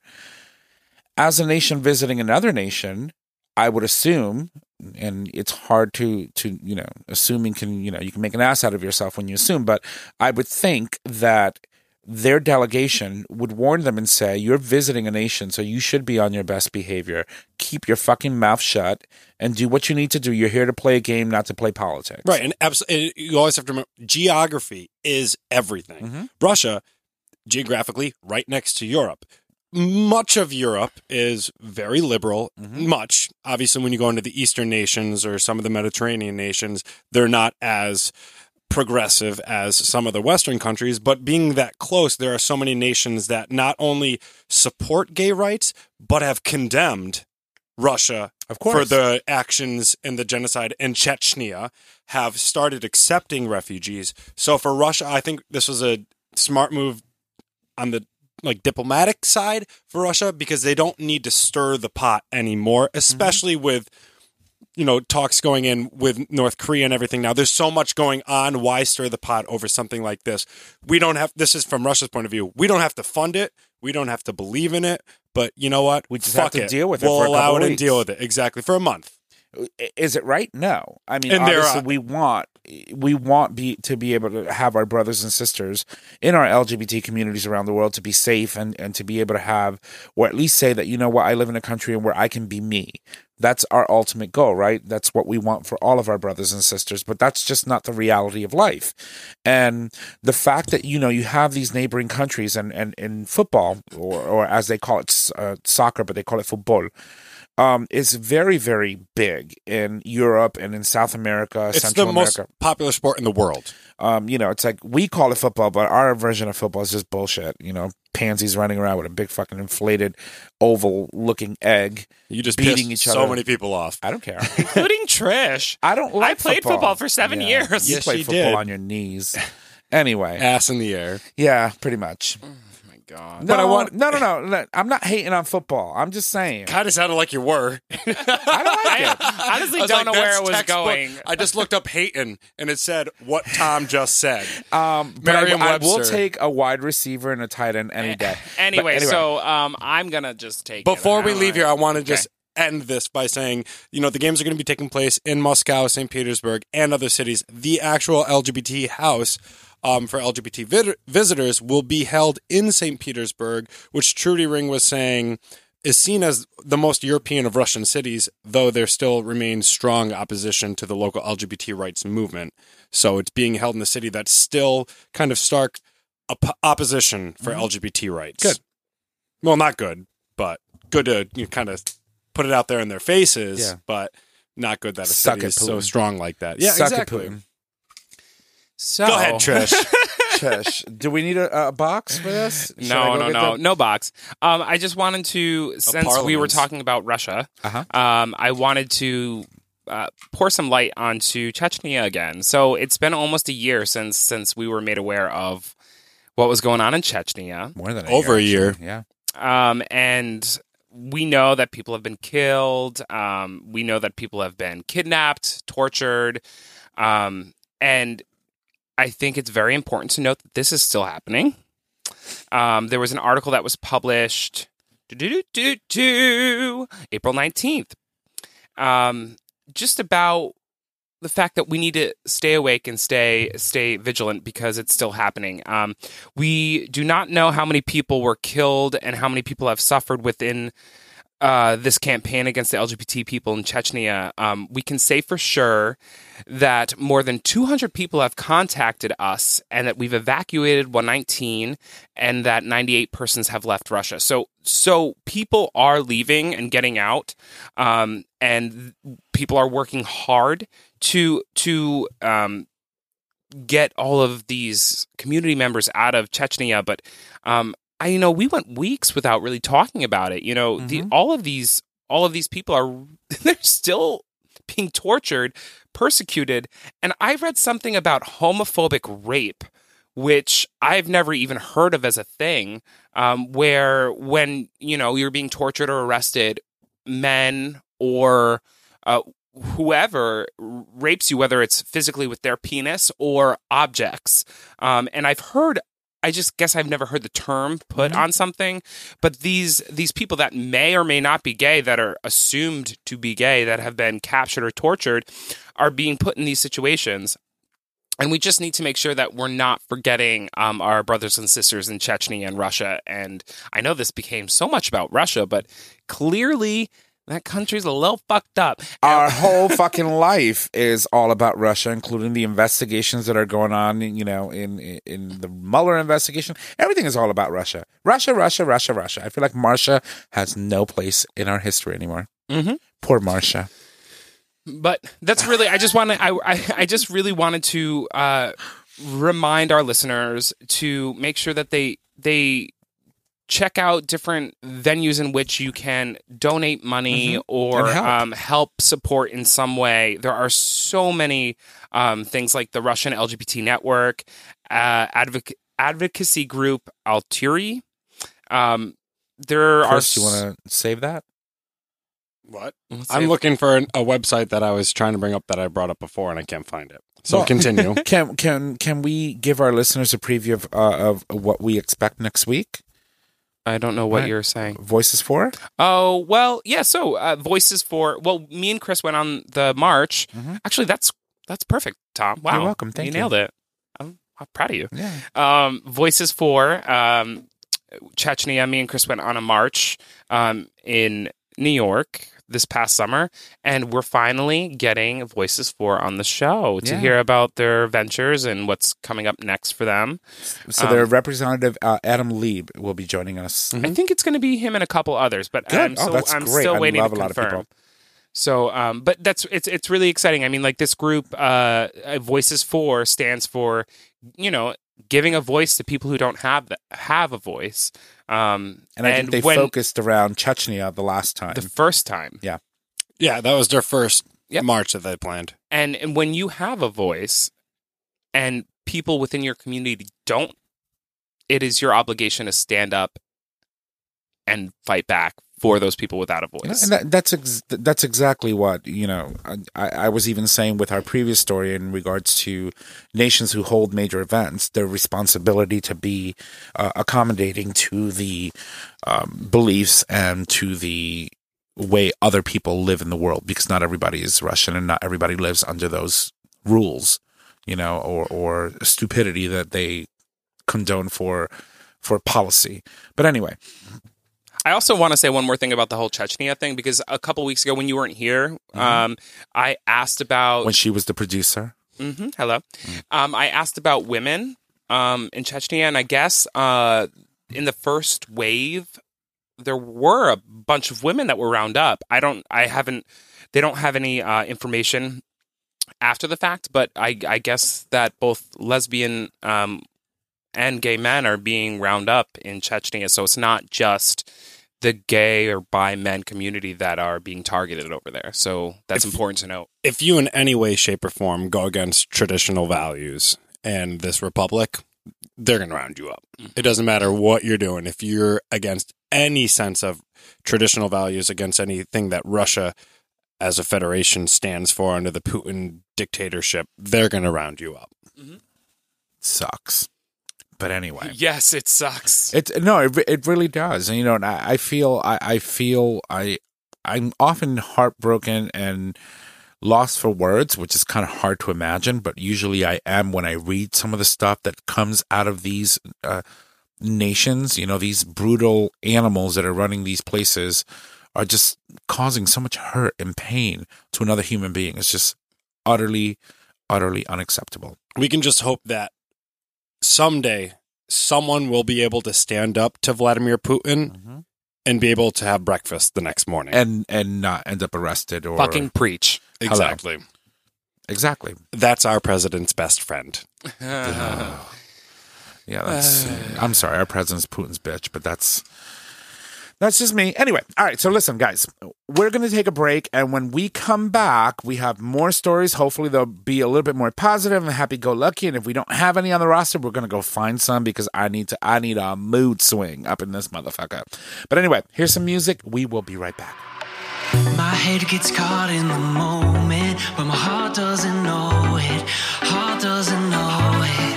as a nation visiting another nation, I would assume, and it's hard to to, you know, assuming can, you know, you can make an ass out of yourself when you assume, but I would think that their delegation would warn them and say, you're visiting a nation, so you should be on your best behavior. Keep your fucking mouth shut and do what you need to do. You're here to play a game, not to play politics. Right, and abs- and you always have to remember, geography is everything. Mhm. Russia, geographically, right next to Europe. much of Europe is very liberal. Mhm. Much. Obviously, when you go into the Eastern nations or some of the Mediterranean nations, they're not as progressive as some of the Western countries. But being that close, there are so many nations that not only support gay rights, but have condemned Russia Of course. for the actions in the genocide in Chechnya, have started accepting refugees. So for Russia, I think this was a smart move on the like diplomatic side for Russia, because they don't need to stir the pot anymore, especially mm-hmm. with, you know, talks going in with North Korea and everything. Now there's so much going on. Why stir the pot over something like this? We don't have, this is from Russia's point of view. We don't have to fund it. We don't have to believe in it, but you know what? We just Fuck have to it. deal with it We'll for a allow couple it of and weeks. deal with it. Exactly. For a month. Is it right? No. I mean, And there obviously, are- we want we want be to be able to have our brothers and sisters in our L G B T communities around the world to be safe and, and to be able to have, or at least say that, you know what, I live in a country where I can be me. That's our ultimate goal, right? That's what we want for all of our brothers and sisters, but that's just not the reality of life. And the fact that, you know, you have these neighboring countries and, and in football, or, or as they call it, uh, soccer, but they call it football, um, is very, very big in Europe and in South America, It's Central the America. most popular sport in the world. Um, you know, it's like we call it football, but our version of football is just bullshit. You know, pansies running around with a big fucking inflated oval looking egg. You just Beating pissed each so other. many people off. I don't care. Including Trish. I don't like I played football, for seven Yeah. years. You Yes, play she football did. on your knees. Anyway, Ass in the air. yeah, pretty much. Oh my god. No, But I want- no, no, no, no. I'm not hating on football. I'm just saying. Kind of sounded like you were. I don't like it. I honestly I was don't like, know where that's it was textbook. going. I just looked up hating, and it said what Tom just said. Um, but I, I will Merriam-Webster. take a wide receiver and a tight end any day. Anyway, But so um, I'm gonna just take. Before it. we All leave right. here, I want to just end this by saying, you know, the games are going to be taking place in Moscow, Saint Petersburg, and other cities. The actual L G B T house um, for L G B T vid- visitors will be held in Saint Petersburg, which Trudy Ring was saying is seen as the most European of Russian cities, though there still remains strong opposition to the local L G B T rights movement. So it's being held in a city that's still kind of stark op- opposition for L G B T rights. Good. Well, not good, but good to you know, kind of put it out there in their faces, Yeah. but not good that a Suck city it, is so Putin. strong like that. Yeah, Suck it, exactly. Putin. So Go ahead, Trish. Trish, do we need a, a box for this? Should I No, go no, get no, them? no box. Um, I just wanted to, since we were parliaments. talking about Russia, Uh-huh. um, I wanted to uh, pour some light onto Chechnya again. So it's been almost a year since since we were made aware of what was going on in Chechnya, More than a Over year, a actually. Yeah. um, and we know that people have been killed. Um, we know that people have been kidnapped, tortured, um, and I think it's very important to note that this is still happening. Um, there was an article that was published do-do-do-do-do, April nineteenth, um, just about the fact that we need to stay awake and stay stay vigilant because it's still happening. Um, we do not know how many people were killed and how many people have suffered within uh, this campaign against the L G B T people in Chechnya. Um, we can say for sure that more than two hundred people have contacted us and that we've evacuated one nineteen and that ninety-eight persons have left Russia. So, so people are leaving and getting out, um, and people are working hard to, to, um, get all of these community members out of Chechnya. But, um, I, you know, we went weeks without really talking about it. You know, the, all of these, all of these people are, they're still being tortured, persecuted. And I read something about homophobic rape, which I've never even heard of as a thing, um, where when, you know, you're being tortured or arrested, men or uh, whoever rapes you, whether it's physically with their penis or objects. Um, and I've heard I just guess I've never heard the term put on something, but these these people that may or may not be gay, that are assumed to be gay, that have been captured or tortured, are being put in these situations. And we just need to make sure that we're not forgetting um, our brothers and sisters in Chechnya and Russia. And I know this became so much about Russia, but clearly That country's a little fucked up. Our whole fucking life is all about Russia, including the investigations that are going on, you know, in in the Mueller investigation. Everything is all about Russia. Russia, Russia, Russia, Russia. I feel like Marcia has no place in our history anymore. Mm-hmm. Poor Marcia. But that's really, I just wanted, I, I, I just really wanted to uh, remind our listeners to make sure that they, they, check out different venues in which you can donate money mm-hmm. or help. Um, help support in some way. There are so many um, things like the Russian L G B T network, uh, advoc- advocacy group Alturi. Um, there Chris, are. you want to save that? What? Let's I'm save- looking for an, a website that I was trying to bring up that I brought up before and I can't find it. So Well- continue. Can can can we give our listeners a preview of uh, of what we expect next week? I don't know what Right. you're saying. Voices for? Oh, well, yeah. So uh, voices for, well, me and Chris went on the march. Mhm. Actually, that's that's perfect, Tom. Wow. You're welcome. Thank you you. nailed it. I'm, I'm proud of you. Yeah. Um, Voices for um, Chechnya. Me and Chris went on a march um, in New York this past summer, and we're finally getting Voices for on the show to Yeah. hear about their ventures and what's coming up next for them. So Um, their representative uh, Adam Lieb will be joining us. I think it's going to be him and a couple others, but Good. I'm, Oh, still, that's I'm great. still I waiting love to a lot of confirm. people. So, um, but that's it's it's really exciting. I mean, like this group, uh, Voices for stands for, you know, giving a voice to people who don't have the, have a voice. Um, And I think they when focused around Chechnya the last time. the first time, yeah. Yeah, that was their first Yep. march that they planned. and and when you have a voice, and people within your community don't, it is your obligation to stand up and fight back for those people without a voice. And that, that's ex- that's exactly what, you know, I, I was even saying with our previous story in regards to nations who hold major events, their responsibility to be uh, accommodating to the um, beliefs and to the way other people live in the world, because not everybody is Russian and not everybody lives under those rules, you know, or, or stupidity that they condone for for policy. But anyway, I also want to say one more thing about the whole Chechnya thing, because a couple weeks ago when you weren't here, Mm-hmm. um, I asked about. when she was the producer, Mhm, hello, um, I asked about women um, in Chechnya, and I guess uh, in the first wave there were a bunch of women that were round up. I don't. I haven't. They don't have any uh, information after the fact, but I, I guess that both lesbian um, and gay men are being round up in Chechnya. So it's not just the gay or bi men community that are being targeted over there. So that's If- important to note. If you in any way, shape, or form go against traditional values and this republic, they're going to round you up. It doesn't matter what you're doing. If you're against any sense of traditional values, against anything that Russia as a federation stands for under the Putin dictatorship, they're going to round you up. sucks. But anyway, Yes, it sucks. it no, it re- it really does. And you know, and I, I feel I, I feel I I'm often heartbroken and lost for words, which is kind of hard to imagine. But usually I am when I read some of the stuff that comes out of these uh, nations. You know, these brutal animals that are running these places are just causing so much hurt and pain to another human being. It's just utterly, utterly unacceptable. We can just hope that someday someone will be able to stand up to Vladimir Putin and be able to have breakfast the next morning. And and not end up arrested or Fucking preach. exactly. exactly. That's our president's best friend. Yeah, that's. I'm sorry, our president's Putin's bitch, but that's that's just me. Anyway, all right. So listen, guys, we're going to take a break, and when we come back, we have more stories. Hopefully, they'll be a little bit more positive and happy-go-lucky. And if we don't have any on the roster, we're going to go find some because I need to. I need a mood swing up in this motherfucker. But anyway, here's some music. We will be right back. My head gets caught in the moment, but my heart doesn't know it. Heart doesn't know it.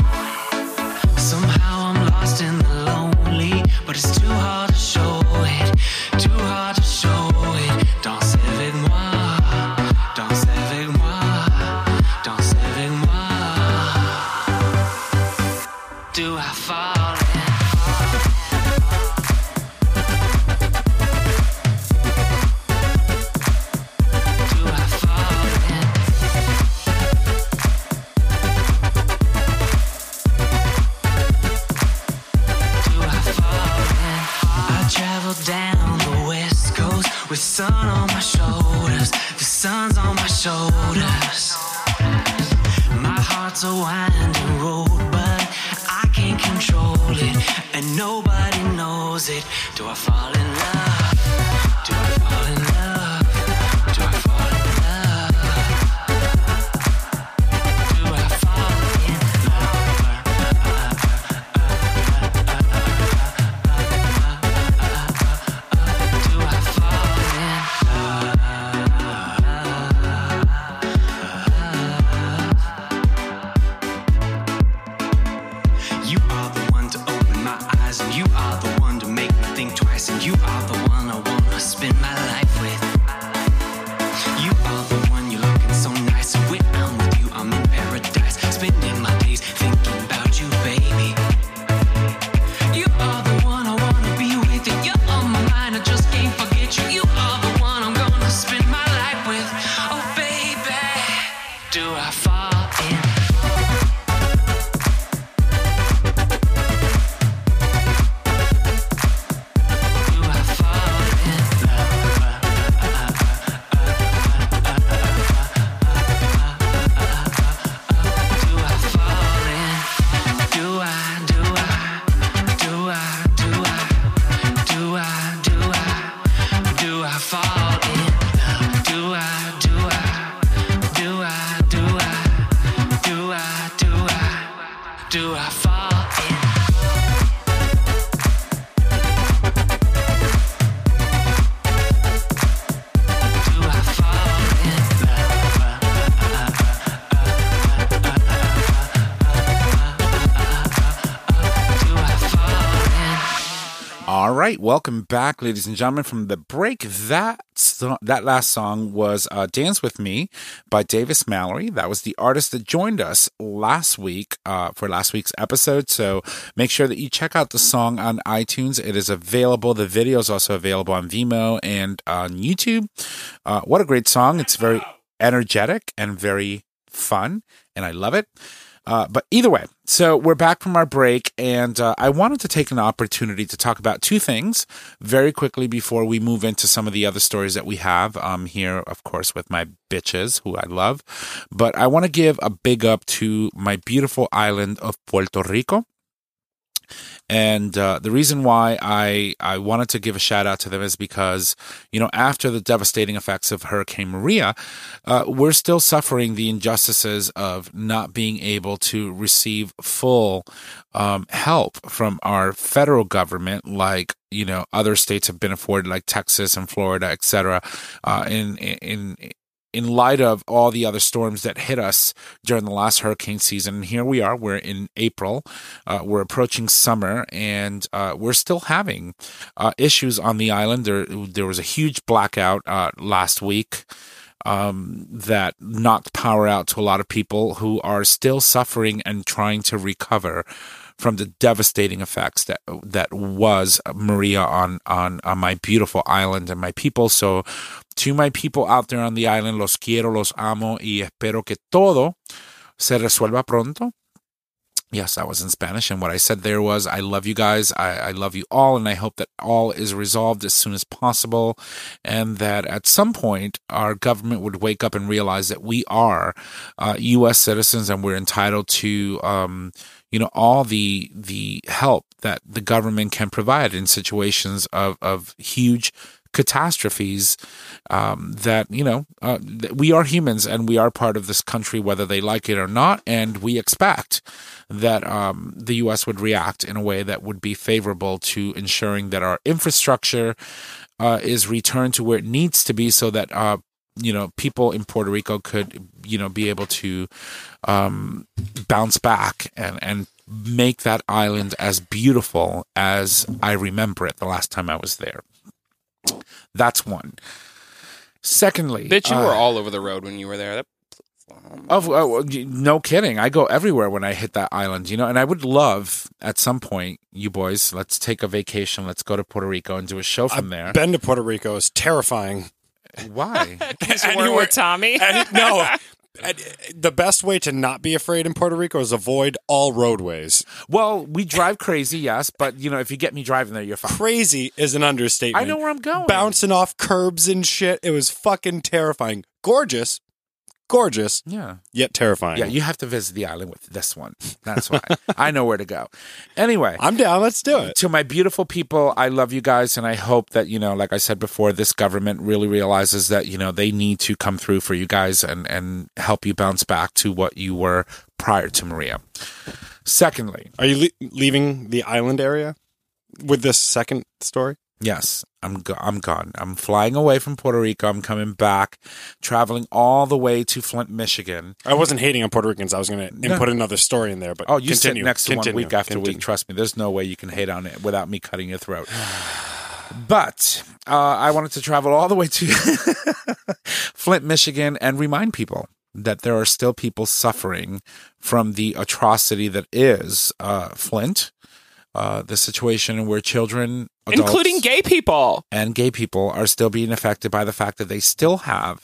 Somehow I'm lost in the lonely, but it's too hard to show it. Too hard to show it. Danse avec moi, danse avec moi, danse avec moi. Do I fall in? heart's a winding road, but I can't control it, and nobody knows it. Do I fall in love? Do I fall in love? Do I fall in love? Do I fall in love? Do I fall in love? You are the one to open my eyes, and you are the one to make me think twice, and you are the one I wanna spend my life with. You are the one, you're looking so nice, and when I'm with you, I'm in paradise, spending my days thinking about you, baby. You are the one I wanna be with, and you're on my mind, I just can't forget you. You are the one I'm gonna spend my life with. Oh, baby, do I fall in? Do I fall in love? Do I fall in? Do I, do I, do I, do I, do I, do I, do I fall in love? Do I, do I, do I, do I, do I, do I, do I fall in? Do I fall in love? Do I fall in? All right, welcome back, ladies and gentlemen, from the break. That so- that last song was uh, "Dance with Me" by Davis Mallory. That was the artist that joined us last week uh, for last week's episode. So make sure that you check out the song on iTunes. It is available. The video is also available on Vimeo and on YouTube. Uh, what a great song! It's very energetic and very fun, and I love it. Uh, but either way, so we're back from our break, and uh, I wanted to take an opportunity to talk about two things very quickly before we move into some of the other stories that we have um, here, of course, with my bitches, who I love. But I want to give a big up to my beautiful island of Puerto Rico. And uh, the reason why I, I wanted to give a shout out to them is because, you know, after the devastating effects of Hurricane Maria, uh, we're still suffering the injustices of not being able to receive full um, help from our federal government, like, you know, other states have been afforded, like Texas and Florida, et cetera. Uh, in in in light of all the other storms that hit us during the last hurricane season. And here we are, we're in April, uh, we're approaching summer, and uh, we're still having uh, issues on the island. There, there was a huge blackout uh, last week um, that knocked power out to a lot of people who are still suffering and trying to recover from the devastating effects that that was Maria on, on, on my beautiful island and my people. So to my people out there on the island, los quiero, los amo, y espero que todo se resuelva pronto. Yes, that was in Spanish, and what I said there was, I love you guys, I, I love you all, and I hope that all is resolved as soon as possible, and that at some point, our government would wake up and realize that we are uh, U S citizens, and we're entitled to, um, you know, all the the help that the government can provide in situations of, of huge catastrophes um, that, you know, uh, we are humans and we are part of this country, whether they like it or not. And we expect that um, the U S would react in a way that would be favorable to ensuring that our infrastructure uh, is returned to where it needs to be so that, uh, you know, people in Puerto Rico could, you know, be able to um, bounce back and, and make that island as beautiful as I remember it the last time I was there. That's one. Secondly, Bitch, you uh, were all over the road when you were there. That, Oh, oh, no kidding. I go everywhere when I hit that island, you know, and I would love at some point, you boys, let's take a vacation. Let's go to Puerto Rico and do a show from there. Been to Puerto Rico is terrifying. Why? because you weren't with Tommy. And- no. And the best way to not be afraid in Puerto Rico is avoid all roadways. Well, we drive crazy, yes, but, you know, if you get me driving there, you're fine. Crazy is an understatement. I know where I'm going. Bouncing off curbs and shit. It was fucking terrifying. Gorgeous. gorgeous, Yeah. yet terrifying. Yeah, you have to visit the island with this one. That's why. I know where to go. Anyway. I'm down. Let's do it. To my beautiful people, I love you guys, and I hope that, you know, like I said before, this government really realizes that, you know, they need to come through for you guys and, and help you bounce back to what you were prior to Maria. Secondly. Are you le- leaving the island area with this second story? Yes, I'm go- I'm gone. I'm flying away from Puerto Rico. I'm coming back, traveling all the way to Flint, Michigan. I wasn't hating on Puerto Ricans. I was going to No. put another story in there, but Oh, you continue. sit next to continue, one week after continue. week. Trust me, there's no way you can hate on it without me cutting your throat. But uh, I wanted to travel all the way to Flint, Michigan, and remind people that there are still people suffering from the atrocity that is uh, Flint. Uh, the situation where children, adults, Including gay people. and gay people are still being affected by the fact that they still have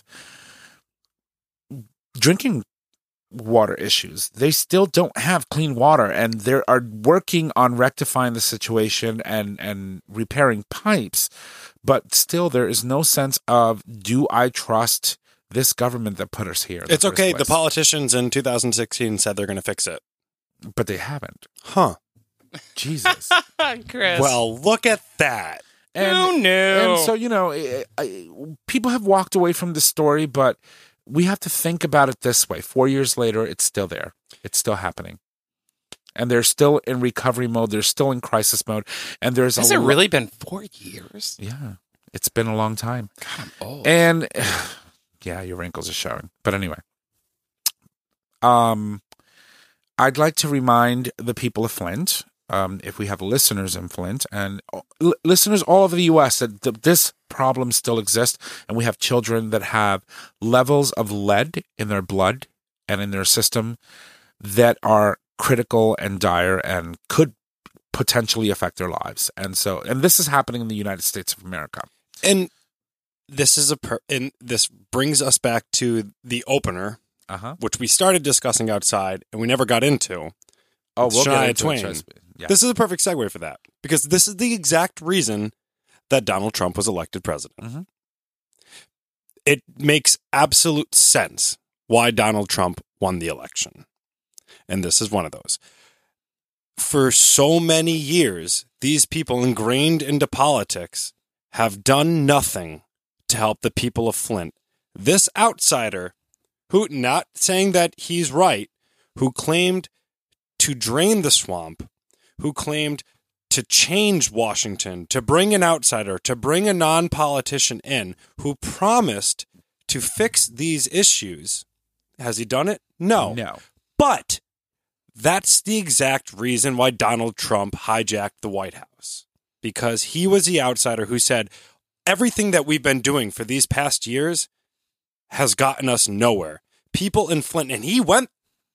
drinking water issues. They still don't have clean water, and they are working on rectifying the situation and, and repairing pipes. But still, there is no sense of, do I trust this government that put us here? in the It's first okay. The place? politicians in two thousand sixteen said they're going to fix it. But they haven't. Huh. Jesus. Chris. Well, look at that. Who knew? And so, you know, I, I, people have walked away from the story, but we have to think about it this way. Four years later, it's still there. It's still happening. And they're still in recovery mode. They're still in crisis mode. And there's Has a it lo- really been four years? Yeah. It's been a long time. God, I'm old. And yeah, your wrinkles are showing. But anyway, um, I'd like to remind the people of Flint, um, if we have listeners in Flint and l- listeners all over the U S, that th- this problem still exists, and we have children that have levels of lead in their blood and in their system that are critical and dire and could potentially affect their lives. And so, and this is happening in the United States of America. And this is a per- and this brings us back to the opener, Uh-huh. which we started discussing outside and we never got into. Oh, we'll Shania get into Twain. it. trust me. Yeah. This is a perfect segue for that because this is the exact reason that Donald Trump was elected president. Mhm. It makes absolute sense why Donald Trump won the election. And this is one of those. For so many years, these people ingrained into politics have done nothing to help the people of Flint. This outsider, who, not saying that he's right, who claimed to drain the swamp, who claimed to change Washington, to bring an outsider, to bring a non-politician in, who promised to fix these issues. Has he done it? No. No. But that's the exact reason why Donald Trump hijacked the White House. Because he was the outsider who said, everything that we've been doing for these past years has gotten us nowhere. People in Flint, and he went,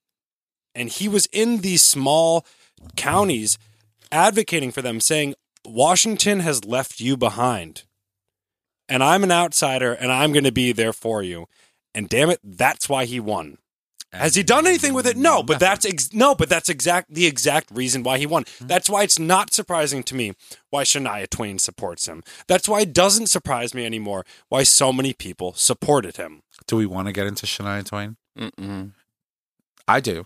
and he was in these small counties advocating for them, saying, Washington has left you behind. And I'm an outsider, and I'm going to be there for you. And damn it, that's why he won. Has he done anything with it? No, but that's ex- no, but that's exact the exact reason why he won. That's why it's not surprising to me why Shania Twain supports him. That's why it doesn't surprise me anymore why so many people supported him. Do we want to get into Shania Twain? Mm-mm. I do.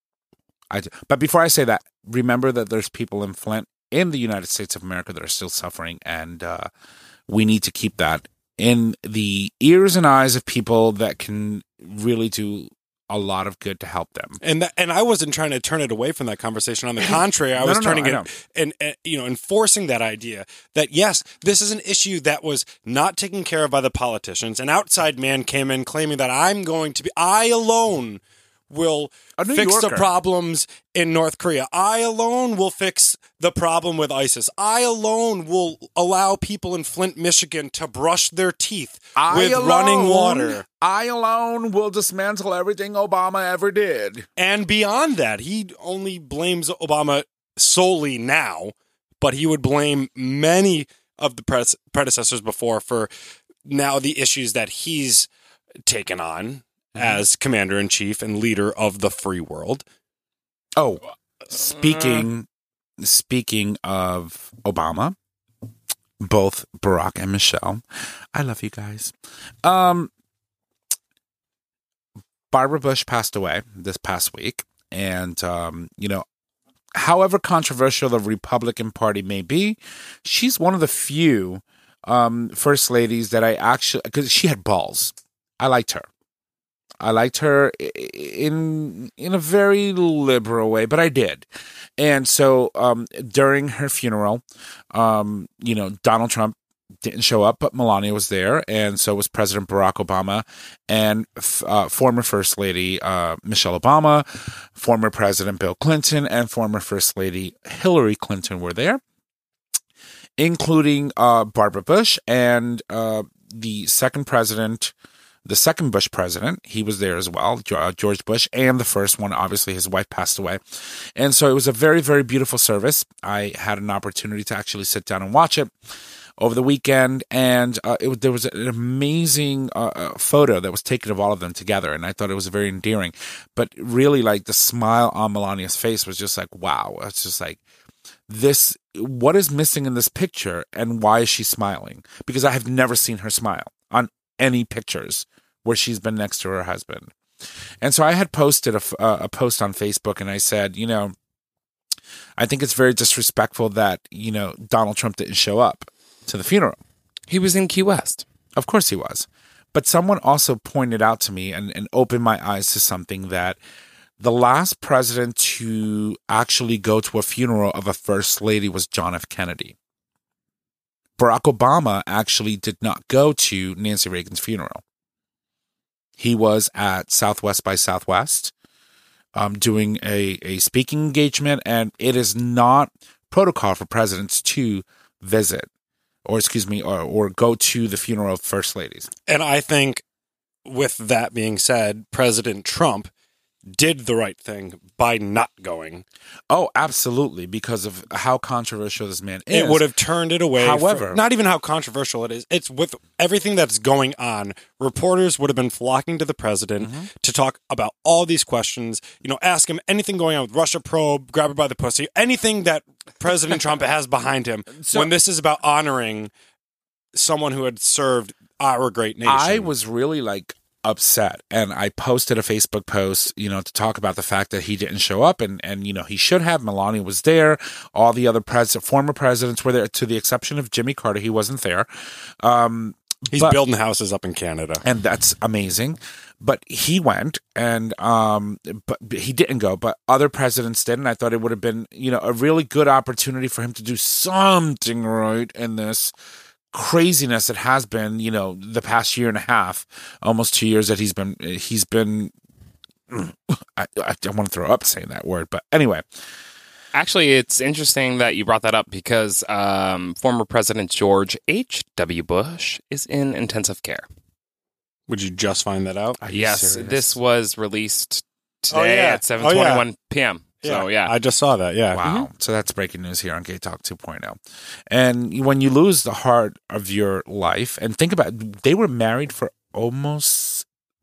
I do. But before I say that, remember that there's people in Flint, in the United States of America, that are still suffering, and uh, we need to keep that in the ears and eyes of people that can really do a lot of good to help them. And that, and I wasn't trying to turn it away from that conversation. On the contrary, I No, was no, no, turning I know. it and, and you know enforcing that idea that yes, this is an issue that was not taken care of by the politicians. An outside man came in claiming that I'm going to be I alone will A New fix the Yorker. problems in North Korea. I alone will fix the problem with ISIS. I alone will allow people in Flint, Michigan to brush their teeth with alone, running water. I alone will dismantle everything Obama ever did. And beyond that, he only blames Obama solely now, but he would blame many of the pres- predecessors before for now the issues that he's taken on as commander-in-chief and leader of the free world. Oh, speaking speaking of Obama, both Barack and Michelle, I love you guys. Um, Barbara Bush passed away this past week. And, um, you know, however controversial the Republican Party may be, she's one of the few um, first ladies that I actually, because she had balls. I liked her. I liked her in in a very liberal way, but I did. And so um, during her funeral, um, you know, Donald Trump didn't show up, but Melania was there, and so was President Barack Obama and uh, former First Lady uh, Michelle Obama, former President Bill Clinton, and former First Lady Hillary Clinton were there, including uh, Barbara Bush and uh, the second president, the second Bush president. He was there as well, George Bush, and the first one. Obviously, his wife passed away. And so it was a very, very beautiful service. I had an opportunity to actually sit down and watch it over the weekend, and uh, it, there was an amazing uh, photo that was taken of all of them together, and I thought it was very endearing. But really, like, the smile on Melania's face was just like, wow. It's just like, this, what is missing in this picture, and why is she smiling? Because I have never seen her smile on any pictures where she's been next to her husband. And so I had posted a, a post on Facebook, and I said, you know, I think it's very disrespectful that, you know, Donald Trump didn't show up to the funeral. He was in Key West. Of course he was. But someone also pointed out to me and, and opened my eyes to something, that the last president to actually go to a funeral of a first lady was John F. Kennedy. Barack Obama actually did not go to Nancy Reagan's funeral. He was at Southwest by Southwest um, doing a, a speaking engagement, and it is not protocol for presidents to visit or, excuse me, or, or go to the funeral of first ladies. And I think, with that being said, President Trump did the right thing by not going. Oh, absolutely, because of how controversial this man is. It would have turned it away. However, from, not even how controversial it is. It's with everything that's going on. Reporters would have been flocking to the president mm-hmm. to talk about all these questions. You know, ask him anything going on with Russia probe, grab her by the pussy, anything that President Trump has behind him. So, when this is about honoring someone who had served our great nation. I was really like upset, and I posted a Facebook post, you know, to talk about the fact that he didn't show up, and and you know, he should have. Melania was there, all the other pres- former presidents were there, to the exception of Jimmy Carter. He wasn't there. Um, He's but, building houses up in Canada, and that's amazing. But he went, and um, but he didn't go. But other presidents did, and I thought it would have been, you know, a really good opportunity for him to do something right in this craziness that has been, you know, the past year and a half, almost two years that he's been, he's been, I, I don't want to throw up saying that word, but anyway. Actually, it's interesting that you brought that up, because um, former President George H W. Bush is in intensive care. Would you just find that out? Yes, serious? This this was released today oh, yeah. at seven twenty-one oh, yeah. p.m. So, yeah. I just saw that, yeah. Wow. Mm-hmm. So that's breaking news here on Gay Talk two point oh. And when you lose the heart of your life, and think about it, they were married for almost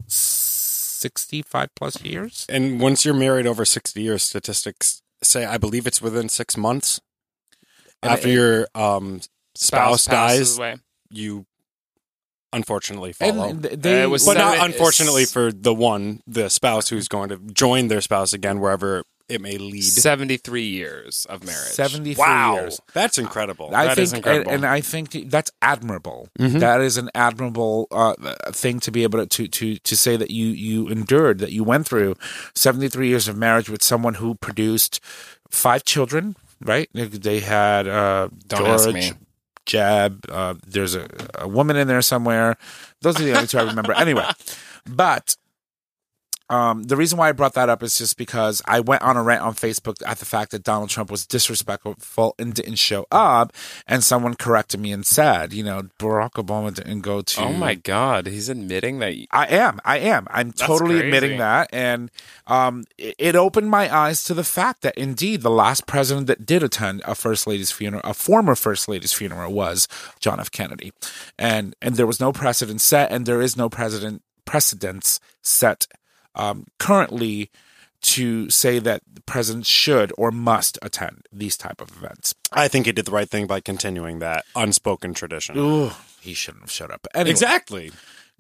sixty-five plus years. And once you're married over sixty years, statistics say, I believe it's within six months and after it, your um, spouse, spouse dies, away. You unfortunately follow. And they, uh, but seven, not unfortunately for the one, the spouse who's going to join their spouse again, wherever it may lead. seventy-three years of marriage. seventy-three wow. years. That's incredible. I that think, is incredible. And, and I think that's admirable. Mm-hmm. That is an admirable uh, thing to be able to, to, to say that you, you endured, that you went through seventy-three years of marriage with someone who produced five children, right? They had uh, Don't George, ask me. Jeb, uh, there's a, a woman in there somewhere. Those are the only two I remember. Anyway, but um, the reason why I brought that up is just because I went on a rant on Facebook at the fact that Donald Trump was disrespectful and didn't show up, and someone corrected me and said, you know, Barack Obama didn't go to... Oh my God, he's admitting that... You... I am, I am. I'm That's totally crazy. admitting that, and um, it, it opened my eyes to the fact that indeed the last president that did attend a First Lady's funeral, a former First Lady's funeral, was John F. Kennedy. And and there was no precedent set, and there is no precedent precedents set Um, currently to say that the president should or must attend these type of events. I think he did the right thing by continuing that unspoken tradition. Ooh, he shouldn't have showed up. Anyway, exactly.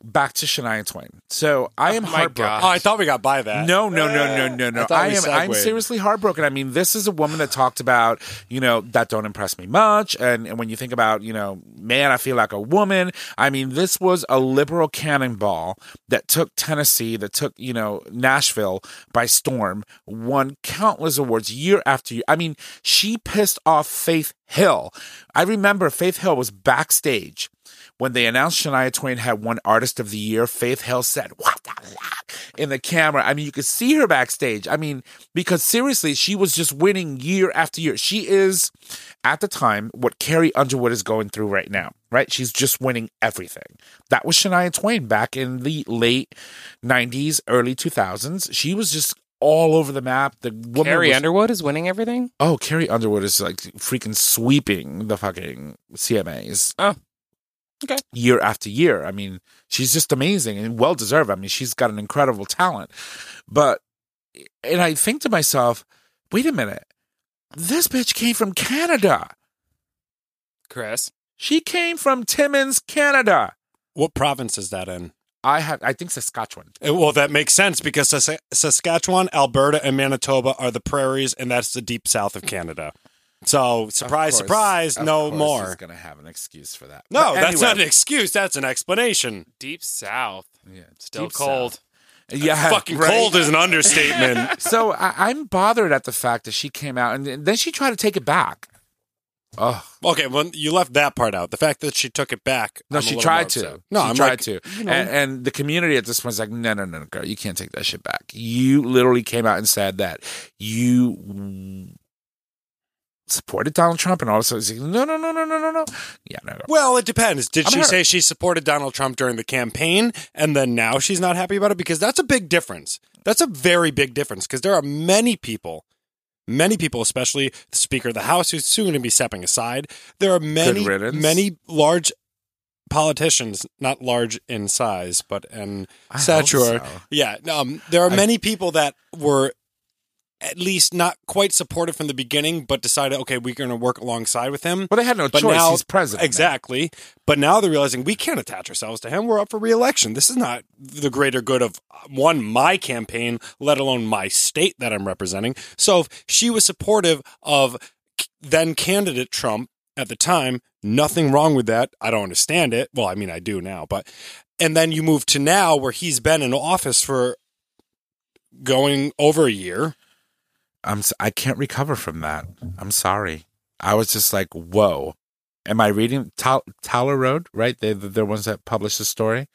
back to Shania Twain. So I am Oh my heartbroken. God. Oh, I thought we got by that. No, no, no, no, no, I no. thought I we am I'm segued. seriously heartbroken. I mean, this is a woman that talked about, you know, that don't impress me much. And, and when you think about, you know, man, I feel like a woman. I mean, this was a liberal cannonball that took Tennessee, that took, you know, Nashville by storm, won countless awards year after year. I mean, she pissed off Faith Hill. I remember Faith Hill was backstage when they announced Shania Twain had won Artist of the Year. Faith Hill said, "What the fuck?" in the camera. I mean, you could see her backstage. I mean, because seriously, she was just winning year after year. She is, at the time, what Carrie Underwood is going through right now, right? She's just winning everything. That was Shania Twain back in the late nineties, early two thousands. She was just all over the map. The woman Carrie was, Underwood is winning everything? Oh, Carrie Underwood is like freaking sweeping the fucking C M As. Oh. Okay. Year after year. I mean, she's just amazing and well deserved. I mean, she's got an incredible talent. But, and I think to myself, wait a minute. This bitch came from Canada. Chris? She came from Timmins, Canada. What province is that in? I have, I think Saskatchewan. Uh, Well, that makes sense because Sas- Saskatchewan, Alberta, and Manitoba are the prairies, and that's the deep south of Canada. So, surprise, Of course- surprise, of no course more. He's going to have an excuse for that. No, But that's not an anyway. excuse. That's an explanation. Deep South. Yeah, Still deep cold. south. Yeah, Fucking right? cold is an understatement. So I, I'm bothered at the fact that she came out and then she tried to take it back. Oh Okay, well, you left that part out. The fact that she took it back. no, I'm a she little tried more to. upset. No, she I'm tried like, to, you know. and, and the community at this point is like, no, no, no, no, girl, you can't take that shit back. You literally came out and said that you supported Donald Trump and all this. Like, no, no, no, no, no, no, no. Yeah, no. Well, it depends. Did I'm she hurt. say she supported Donald Trump during the campaign and then now she's not happy about it? Because that's a big difference. That's a very big difference because there are many people, many people, especially the Speaker of the House, who's soon going to be stepping aside. There are many, riddance. many large politicians, not large in size, but in I stature. hope so. Yeah. Um, there are I- many people that were at least not quite supportive from the beginning, but decided, okay, we're going to work alongside with him. Well, they had no But choice. now- He's president. now. Exactly. But now they're realizing we can't attach ourselves to him. We're up for re-election. This is not the greater good of, one, my campaign, let alone my state that I'm representing. So if she was supportive of then candidate Trump at the time, nothing wrong with that. I don't understand it. Well, I mean, I do now. But and then you move to now where he's been in office for going over a year. I'm. s- I can't recover from that. I'm sorry. I was just like, whoa. Am I reading Tal- Taller Road? Right? They they're the ones that published the story.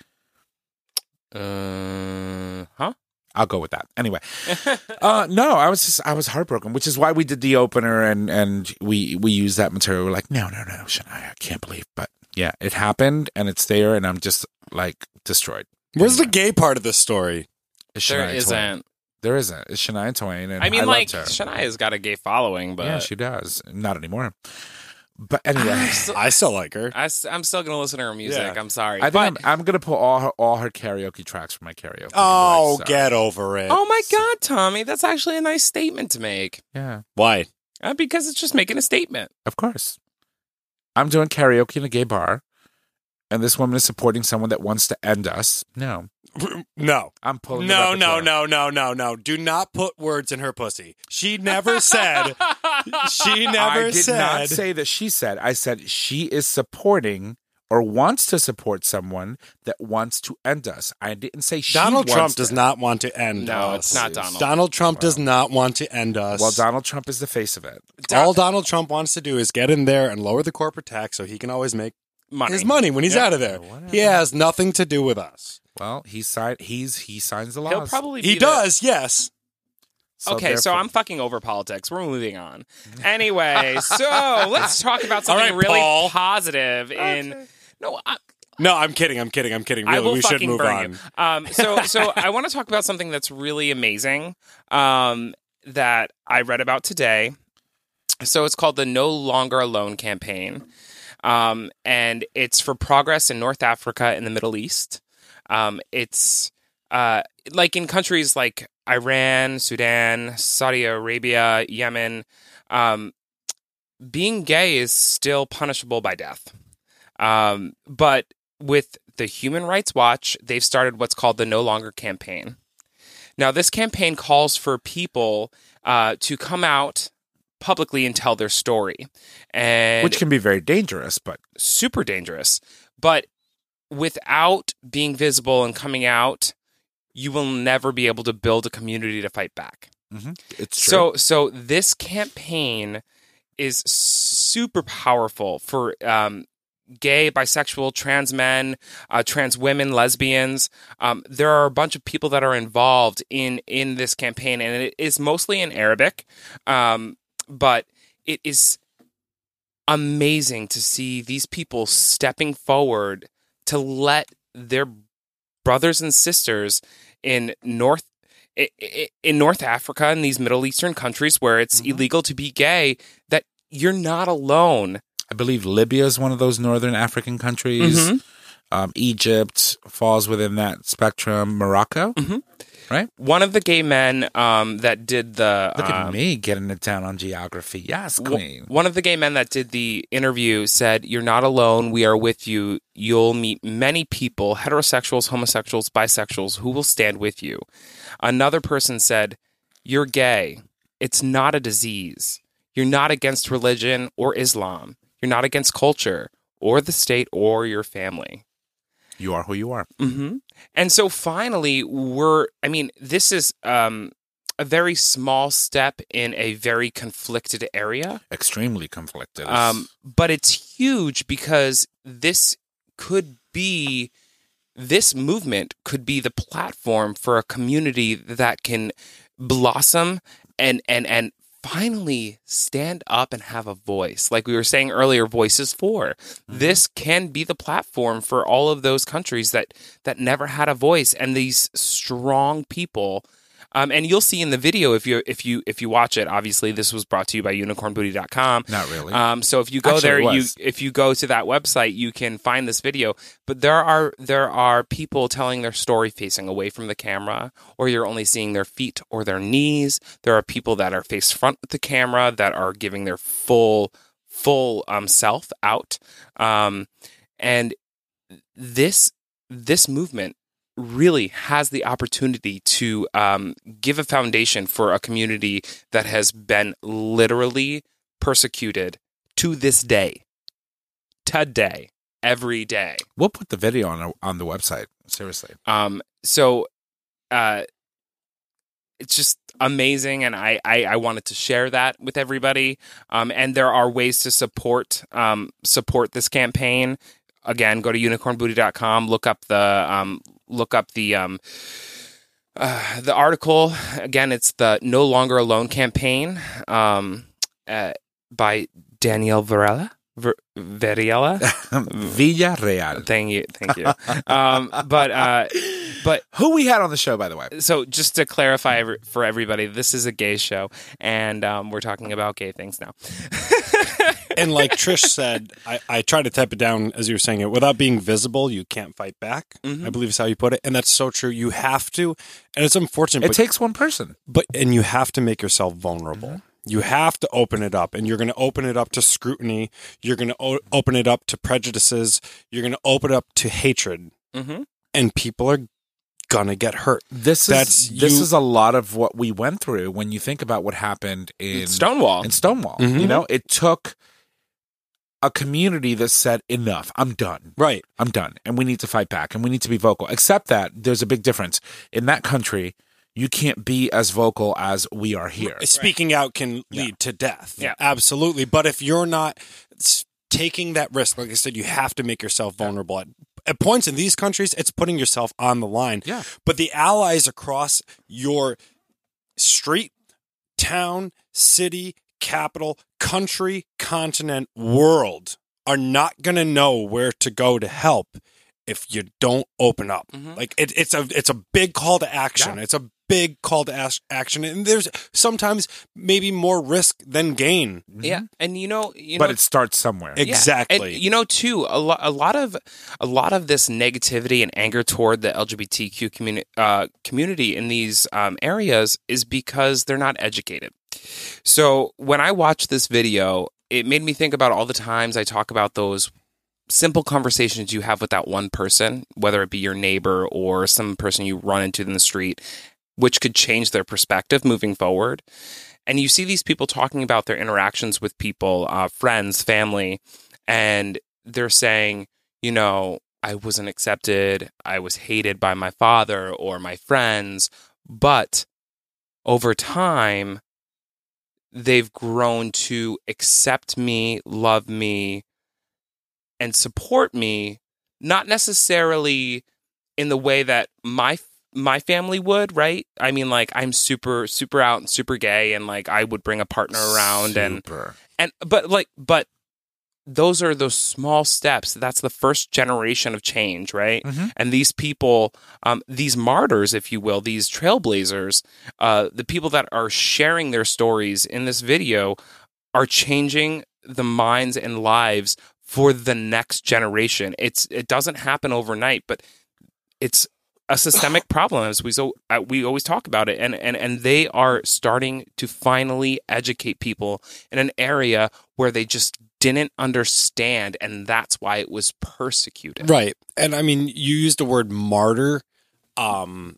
Uh, huh? I'll go with that. Anyway, uh, no, I was just I was heartbroken, which is why we did the opener and and we we used that material. We're like, no, no, no, Shania, I can't believe, but yeah, it happened and it's there, and I'm just like destroyed. Where's the Anyway, gay part of this story? it's There Shania Twain. isn't. There isn't. It's Shania Twain, and I mean, I like, loved her. Shania's got a gay following, but yeah, she does. Not anymore. But anyway, I'm still, I still like her. I, am still going to listen to her music. Yeah. I'm sorry. I but, think I'm, I'm gonna put all her all her karaoke tracks for my karaoke. Oh, Like, so- get over it. oh my God, Tommy, that's actually a nice statement to make. yeah, Why? Uh, because it's just making a statement. of course. I'm doing karaoke in a gay bar, and this woman is supporting someone that wants to end us. No, No. I'm pulling. No, the no, repertoire. no, no, no, no. Do not put words in her pussy. She never said. She never I did said. not say that she said. I said she is supporting or wants to support someone that wants to end us. I didn't say she Donald wants Trump to does end- not want to end No, us. it's not Donald. Donald Trump does not want to end us. Well, Donald Trump is the face of it. All Donald Trump wants to do is get in there and lower the corporate tax so he can always make Money. his money when he's Yeah. out of there. Whatever. He has nothing to do with us. Well, he signed. He's he signs the laws. He'll probably He be the- does, yes. So okay, so therefore- I'm fucking over politics. We're moving on. Anyway, so let's talk about something All right, really Paul. positive. In no, I, No, I'm kidding. I'm kidding. I'm kidding. I Really, will we should fucking move burn on. you. Um, so, so I want to talk about something that's really amazing um, that I read about today. So it's called the No Longer Alone campaign, um, and it's for progress in North Africa and the Middle East. Um, it's uh, like in countries like Iran, Sudan, Saudi Arabia, Yemen. Um, being gay is still punishable by death. Um, but with the Human Rights Watch, they've started what's called the No Longer campaign. Now, this campaign calls for people uh, to come out publicly and tell their story, and Which can be very dangerous, but super dangerous. But without being visible and coming out, you will never be able to build a community to fight back. mhm, it's true. So, so this campaign is super powerful for um, gay, bisexual, trans men, uh, trans women, lesbians. Um, there are a bunch of people that are involved in in this campaign, and it is mostly in Arabic, um, but it is amazing to see these people stepping forward to let their brothers and sisters in North i- i- in North Africa and these Middle Eastern countries where it's Mhm. illegal to be gay, that you're not alone. I believe Libya is one of those northern African countries. Mhm. Um, Egypt falls within that spectrum. Morocco. Mhm. Right? One of the gay men um, that did the Look at um, me getting it down on geography. Yes, w- queen. one of the gay men that did the interview said, "You're not alone. We are with you. You'll meet many people, heterosexuals, homosexuals, bisexuals, who will stand with you." Another person said, "You're gay. It's not a disease. You're not against religion or Islam. You're not against culture or the state or your family." You are who you are. Mm-hmm. And so finally, we're, I mean, this is um, a very small step in a very conflicted area. Extremely conflicted. Um, but it's huge because this could be, this movement could be the platform for a community that can blossom and, and, and finally stand up and have a voice. Like we were saying earlier, Voices for. Mm-hmm. This can be the platform for all of those countries that, that never had a voice, and these strong people. Um, and you'll see in the video if you if you if you watch it. Obviously, this was brought to you by unicorn booty dot com. Not really. Um, so if you go Actually, there, it you was. if you go to that website, you can find this video. But there are there are people telling their story facing away from the camera, or you're only seeing their feet or their knees. There are people that are face front with the camera that are giving their full full um, self out. Um, and this this movement really has the opportunity to um, give a foundation for a community that has been literally persecuted to this day, today, every day. We'll put the video on on the website. Seriously. Um, so uh, it's just amazing, and I, I, I wanted to share that with everybody. Um, and there are ways to support um, support this campaign. Again, go to unicorn booty dot com. Look up the um, look up the um, uh, the article. Again, it's the No Longer Alone campaign um, uh, by Danielle Varela. Ver- Variella. Villarreal. Thank you, thank you. Um, but uh, but Who we had on the show, by the way. so just to clarify every- for everybody, this is a gay show, and um, we're talking about gay things now. And like Trish said, I, I tried to type it down as you were saying it. Without being visible, you can't fight back. Mhm. I believe is how you put it, and that's so true. You have to, and it's unfortunate, It but, takes one person. but and you have to make yourself vulnerable. You have to open it up, and you're going to open it up to scrutiny. You're going to o- open it up to prejudices. You're going to open it up to hatred, Mm-hmm. and people are gonna get hurt. This is That's this you- is a lot of what we went through when you think about what happened in Stonewall. in Stonewall. Mhm. You know, it took a community that said, enough, I'm done. Right. I'm done. And we need to fight back and we need to be vocal. Except that there's a big difference. In that country, you can't be as vocal as we are here. Speaking out can lead to death. Yeah. Absolutely. But if you're not s- taking that risk, like I said, you have to make yourself vulnerable. At, at points in these countries, it's putting yourself on the line. Yeah. But the allies across your street, town, city, capital, country, continent, world are not going to know where to go to help if you don't open up. Mhm. Like it, it's a it's a big call to action. Yeah. It's a big call to as- action, and there's sometimes maybe more risk than gain. Yeah, and you know, you but know, it starts somewhere. Yeah, Exactly. and you know, too, a, lo- a lot of a lot of this negativity and anger toward the L G B T Q communi- uh, community in these um, areas is because they're not educated. So when I watched this video, it made me think about all the times I talk about those simple conversations you have with that one person, whether it be your neighbor or some person you run into in the street, which could change their perspective moving forward. And you see these people talking about their interactions with people, uh, friends, family, and they're saying, you know, I wasn't accepted, I was hated by my father or my friends, but over time, they've grown to accept me, love me, and support me, not necessarily in the way that my my family would, right? I mean, like, I'm super, super out and super gay, and like I would bring a partner around, Super. and and but like, but those are those small steps. That's the first generation of change, right? Mm-hmm. And these people, um, these martyrs, if you will, these trailblazers, uh, the people that are sharing their stories in this video are changing the minds and lives for the next generation. It's it doesn't happen overnight, but it's a systemic problem, as we so uh, we always talk about it, and and and they are starting to finally educate people in an area where they just didn't understand, and that's why it was persecuted. Right. And I mean, you used the word martyr. Um,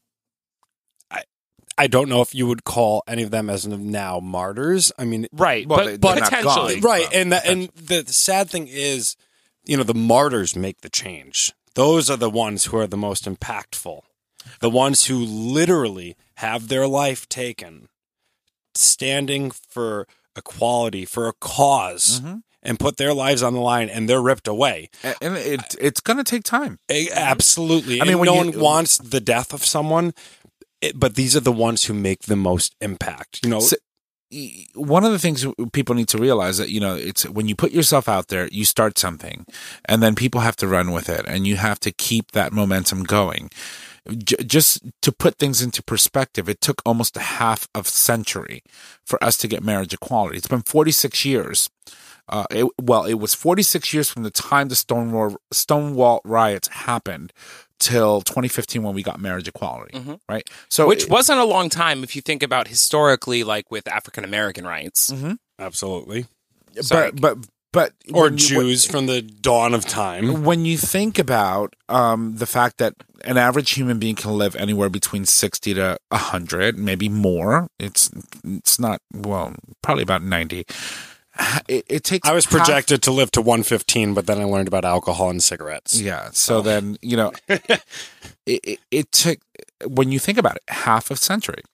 I I don't know if you would call any of them as of now martyrs. I mean, Right, Well, but, they- but they're not potentially, gone. right. And the, and the sad thing is, you know, the martyrs make the change. Those are the ones who are the most impactful. The ones who literally have their life taken, standing for equality, for a because Mm-hmm. and put their lives on the line, and they're ripped away. And and it it's going to take time. Eh, Absolutely. I mean, And when no you- one wants the death of someone, it, but these are the ones who make the most impact. You know, So- e- One of the things people need to realize that, you know, it's when you put yourself out there, you start something, and then people have to run with it, and you have to keep that momentum going. J- just to put things into perspective, it took almost a half of century for us to get marriage equality. It's been forty-six years. Uh, it, well, it was forty-six years from the time the Stonewall, Stonewall riots happened till twenty fifteen when we got marriage equality, Mhm. right? So, which it- wasn't a long time if you think about historically, like with African American rights. Mhm. absolutely. Sorry. but but but Or when you- Jews from the dawn of time. when you think about um, the fact that an average human being can live anywhere between sixty to one hundred, maybe more, it's it's not, well, probably about ninety. It, it takes. I was half- projected to live to one fifteen, but then I learned about alcohol and cigarettes. Yeah. So then, you know, it, it, it took, when you think about it, half a century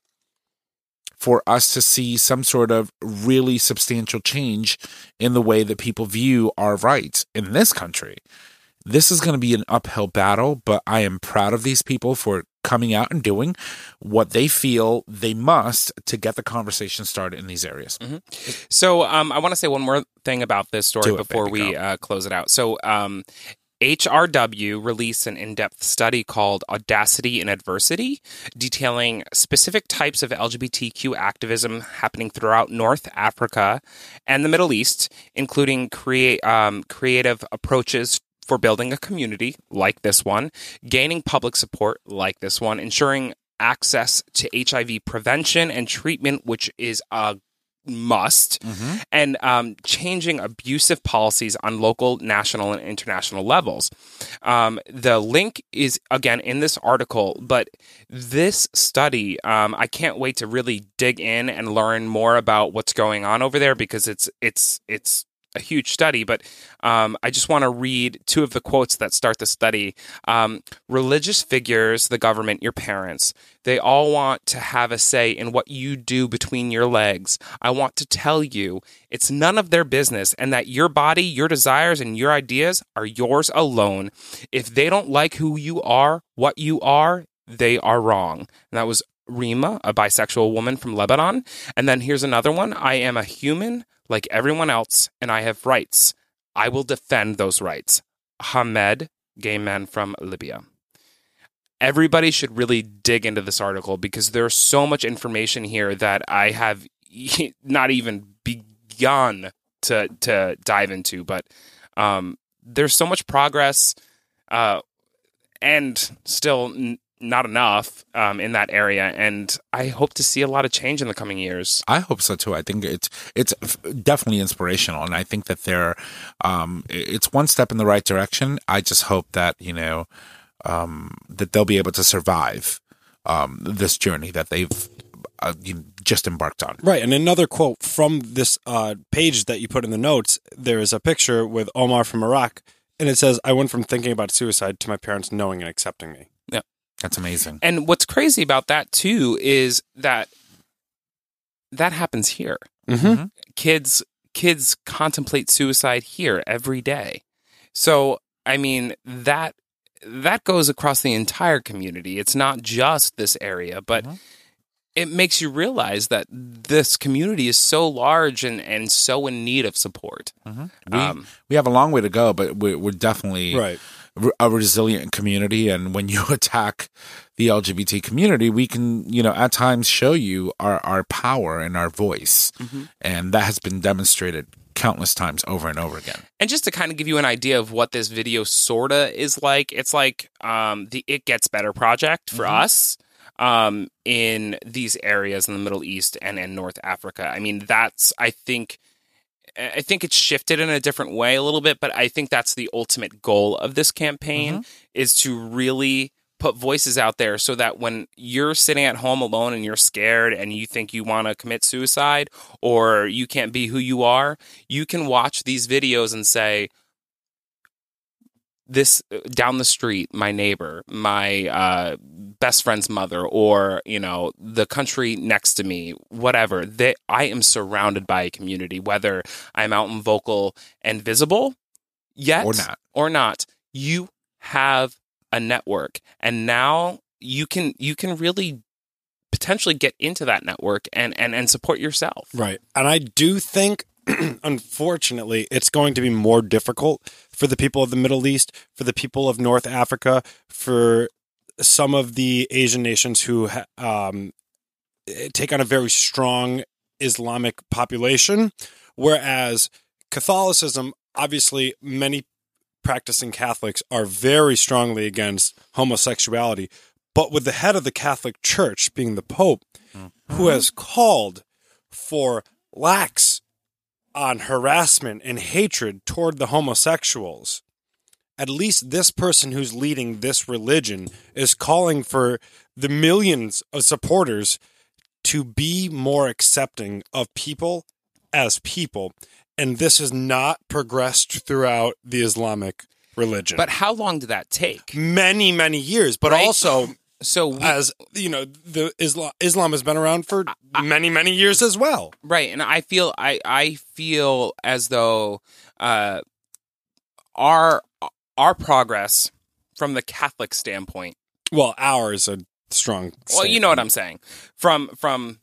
for us to see some sort of really substantial change in the way that people view our rights in this country. This is going to be an uphill battle, but I am proud of these people for coming out and doing what they feel they must to get the conversation started in these areas. So um, I want to say one more thing about this story Do it, before baby we girl. uh, close it out. So um, H R W released an in-depth study called Audacity in Adversity, detailing specific types of L G B T Q activism happening throughout North Africa and the Middle East, including create, um, creative approaches for building a community like this one, gaining public support like this one, ensuring access to H I V prevention and treatment, which is a must, and um, changing abusive policies on local, national, and international levels. Um, the link is, again, in this article, but this study, um, I can't wait to really dig in and learn more about what's going on over there, because it's it's it's a huge study, but um, I just want to read two of the quotes that start the study. Um, religious figures, the government, your parents, they all want to have a say in what you do between your legs. I want to tell you it's none of their business, and that your body, your desires, and your ideas are yours alone. If they don't like who you are, what you are, they are wrong. And that was Rima, a bisexual woman from Lebanon. And then here's another one. I am a human like everyone else, and I have rights. I will defend those rights. Hamed, gay man from Libya. Everybody should really dig into this article, because there's so much information here that I have not even begun to to dive into. But um, there's so much progress, uh, and still n- not enough um, in that area, and I hope to see a lot of change in the coming years. I hope so too. I think it's it's definitely inspirational, and I think that they're um, it's one step in the right direction. I just hope that you know um, that they'll be able to survive um, this journey that they've uh, you know, just embarked on. Right, and another quote from this uh, page that you put in the notes. There is a picture with Omar from Iraq, and it says, "I went from thinking about suicide to my parents knowing and accepting me." Yeah. That's amazing. And what's crazy about that too is that that happens here. Mm-hmm. Kids kids contemplate suicide here every day. So, I mean, that that goes across the entire community. It's not just this area, but Mhm. it makes you realize that this community is so large and, and so in need of support. Mhm. We Um, we have a long way to go, but we're, we're definitely Right. a resilient community. And when you attack the L G B T community, we can, you know, at times show you our, our power and our voice. Mm-hmm. And that has been demonstrated countless times over and over again. And just to kind of give you an idea of what this video sorta is like, it's like um, the It Gets Better project for Mhm. us um, in these areas in the Middle East and in North Africa. I mean, that's, I think, I think it's shifted in a different way a little bit, but I think that's the ultimate goal of this campaign is to really put voices out there so that when you're sitting at home alone and you're scared and you think you want to commit suicide or you can't be who you are, you can watch these videos and say, this down the street, my neighbor, my uh, best friend's mother, or, you know, the country next to me, whatever, they, I am surrounded by a community, whether I'm out and vocal and visible yet Or not. or not, you have a network. And now you can, you can really potentially get into that network and, and, and support yourself. Right. And I do think, unfortunately, it's going to be more difficult for the people of the Middle East, for the people of North Africa, for some of the Asian nations who ha- um, take on a very strong Islamic population, whereas Catholicism, obviously, many practicing Catholics are very strongly against homosexuality, but with the head of the Catholic Church being the Pope, mm-hmm. who has called for lax on harassment and hatred toward the homosexuals, at least this person who's leading this religion is calling for the millions of supporters to be more accepting of people as people. And this has not progressed throughout the Islamic religion. But how long did that take? Many, many years. But Right? also, So we, as you know, the Islam, Islam has been around for many, many years as well. right, and I feel I, I feel as though uh, our our progress from the Catholic standpoint. Well, ours a strong. Well, you know what I'm saying. From from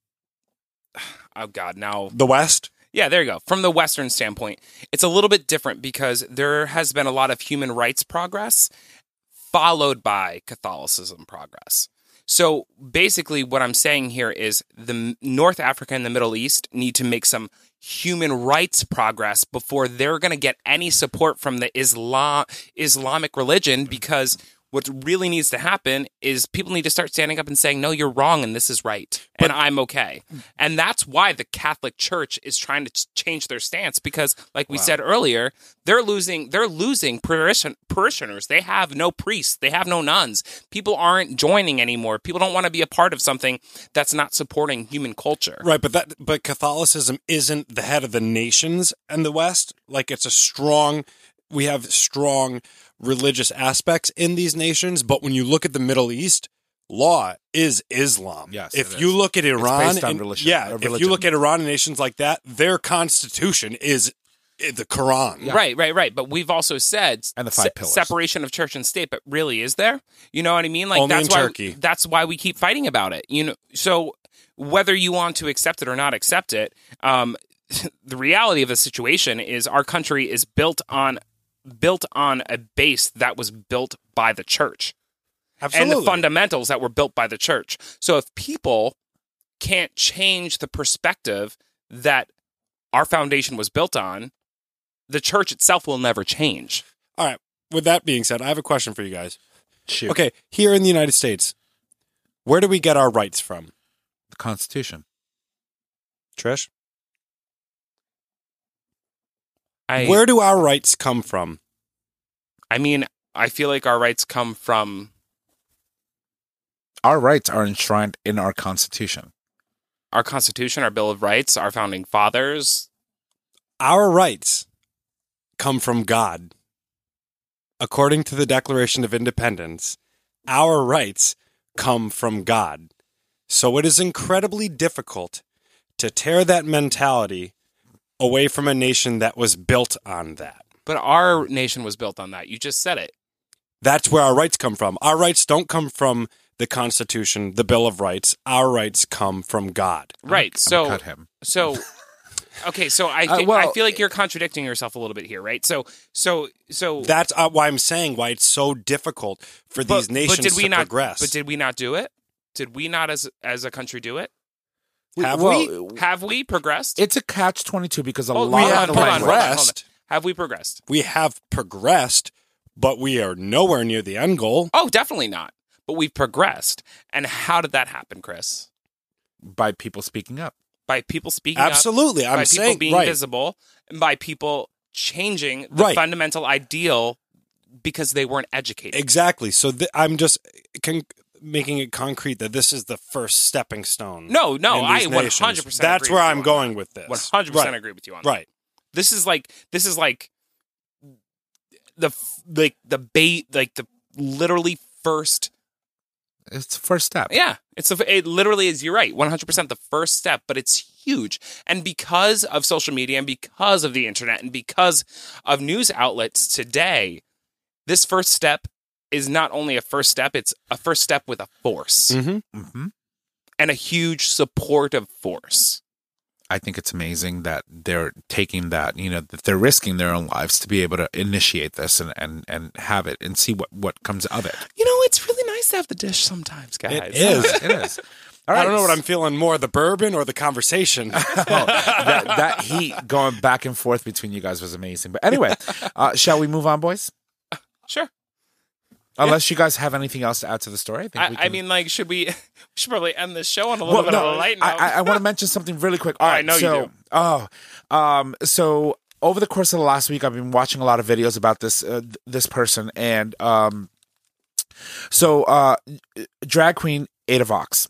oh god, now The West. yeah, there you go. From the Western standpoint, it's a little bit different because there has been a lot of human rights progress followed by Catholicism progress. So basically what I'm saying here is the North Africa and the Middle East need to make some human rights progress before they're going to get any support from the Islam Islamic religion, because what really needs to happen is people need to start standing up and saying, no, you're wrong and this is right. And I'm okay. And that's why the Catholic Church is trying to ch- change their stance, because like we said earlier, they're losing they're losing parishioners. parishioners. They have no priests. They have no nuns. People aren't joining anymore. People don't want to be a part of something that's not supporting human culture. Right, but that but Catholicism isn't the head of the nations in the West. Like, it's a strong we have strong religious aspects in these nations, but when you look at the Middle East, law is Islam. Yes, if it you is. look at Iran, based on and, religion- yeah, uh, if you religion. look at Iran and nations like that, their constitution is the Quran. Right, right, right. But we've also said And the five pillars. separation of church and state. But really, is there? You know what I mean? Like Only that's in why Turkey. that's why we keep fighting about it. You know, so whether you want to accept it or not accept it, um, the reality of the situation is our country is built on built on a base that was built by the church. Absolutely. And the fundamentals that were built by the church. So if people can't change the perspective that our foundation was built on, the church itself will never change. All right. With that being said, I have a question for you guys. Shoot. Okay, here in the United States, where do we get our rights from? The Constitution. Trish? I, Where do our rights come from? I mean, I feel like our rights come from. Our rights are enshrined in our Constitution. Our Constitution, our Bill of Rights, our founding fathers. Our rights come from God. According to the Declaration of Independence, our rights come from God. So it is incredibly difficult to tear that mentality away from a nation that was built on that. But our nation was built on that. You just said it. That's where our rights come from. Our rights don't come from the Constitution, the Bill of Rights. Our rights come from God. Right. I'm so, gonna cut him. so, okay. So I, Uh, think, well, I feel like you're contradicting yourself a little bit here, right? So, so, so. That's uh, why I'm saying why it's so difficult for these nations but did we to not, progress. But did we not do it? Did we not, as as a country, do it? Have well, we? Have we progressed? It's a catch twenty-two because a Oh, lot we of have the hold on, hold on, language. hold on. progressed. Have we progressed? We have progressed, but we are nowhere near the end goal. Oh, definitely not. But we've progressed. And how did that happen, Chris? by people speaking up. By people speaking up. Absolutely. I'm by saying people being right. visible, and by people changing the Right. fundamental ideal because they weren't educated. Exactly. So th- I'm just con- making it concrete that this is the first stepping stone. No, no, in I these one nations. hundred percent That's agree where with you I'm on going that. with this. one hundred percent Right. agree with you on that. Right. This is like this is like the f- like the bait like the literally first It's the first step. yeah it's a, it literally is you're right one hundred percent the first step, but it's huge. And because of social media and because of the internet and because of news outlets today, this first step is not only a first step, it's a first step with a force Mm-hmm. hmm and a huge supportive force. I think it's amazing that they're taking that, you know, that they're risking their own lives to be able to initiate this and, and, and have it and see what, what comes of it. You know, it's really nice to have the dish sometimes, guys. It is. It is. All I don't know what right. I'm feeling more, the bourbon or the conversation. Oh, that, that heat going back and forth between you guys was amazing. But anyway, uh, shall we move on, boys? Sure. Unless you guys have anything else to add to the story. I, think I, we I can... mean, like, should we, we should probably end this show on a little Well, bit no, of a light note. I, I, I want to mention something really quick. All I right, know you so, do. Oh, um, so over the course of the last week, I've been watching a lot of videos about this uh, th- this person, and um, so uh, drag queen Ada Vox,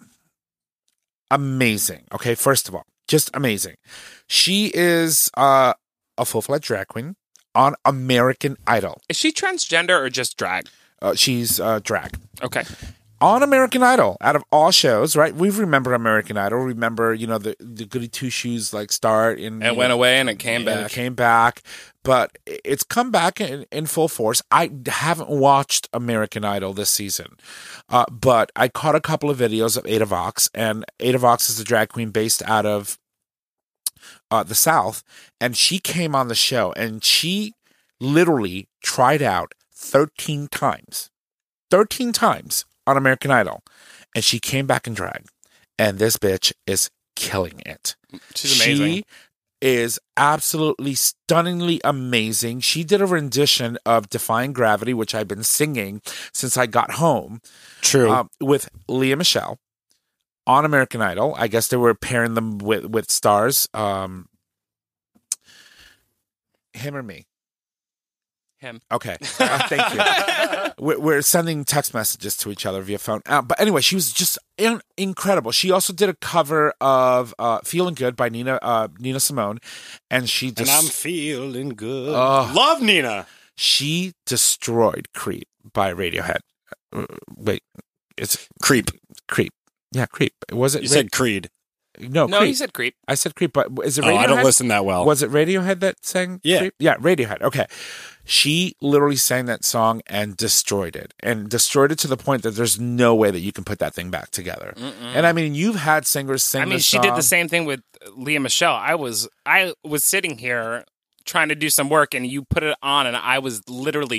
amazing. Okay, first of all, just amazing. She is uh, a full fledged drag queen on American Idol. Is she transgender or just drag? Uh, she's uh, drag. Okay. On American Idol, out of all shows, right? We remember American Idol. Remember, you know, the the Goody Two Shoes like start and It you went know, away and it came and back. It came back, but it's come back in, in full force. I haven't watched American Idol this season, uh, but I caught a couple of videos of Ada Vox, and Ada Vox is a drag queen based out of uh, the South, and she came on the show, and she literally tried out thirteen times, thirteen times on American Idol, and she came back in drag, and this bitch is killing it. She's amazing. She is absolutely stunningly amazing. She did a rendition of Defying Gravity, which I've been singing since I got home, True. uh, with Leah Michelle on American Idol. I guess they were pairing them with, with stars. Um, him or me? Him. Okay. Uh, thank you. We're, we're sending text messages to each other via phone. Uh, but anyway, she was just in- incredible. She also did a cover of uh, "Feeling Good" by Nina uh, Nina Simone, and she and just I'm feeling good. Oh. Love Nina. she destroyed "Creep" by Radiohead. Uh, wait, it's Creep. "Creep." Yeah, "Creep." Was it? You Ra- said Creed. no, No, Creep. you said creep. I said "Creep," but is it Oh, Radiohead? I don't listen that well. Was it Radiohead that sang? Yeah. Creep? Yeah, Radiohead. Okay. She literally sang that song and destroyed it. And destroyed it to the point that there's no way that you can put that thing back together. And I mean, you've had singers sing I mean, this she did song. the same thing with Leah Michelle. I was I was sitting here trying to do some work, and you put it on, and I was literally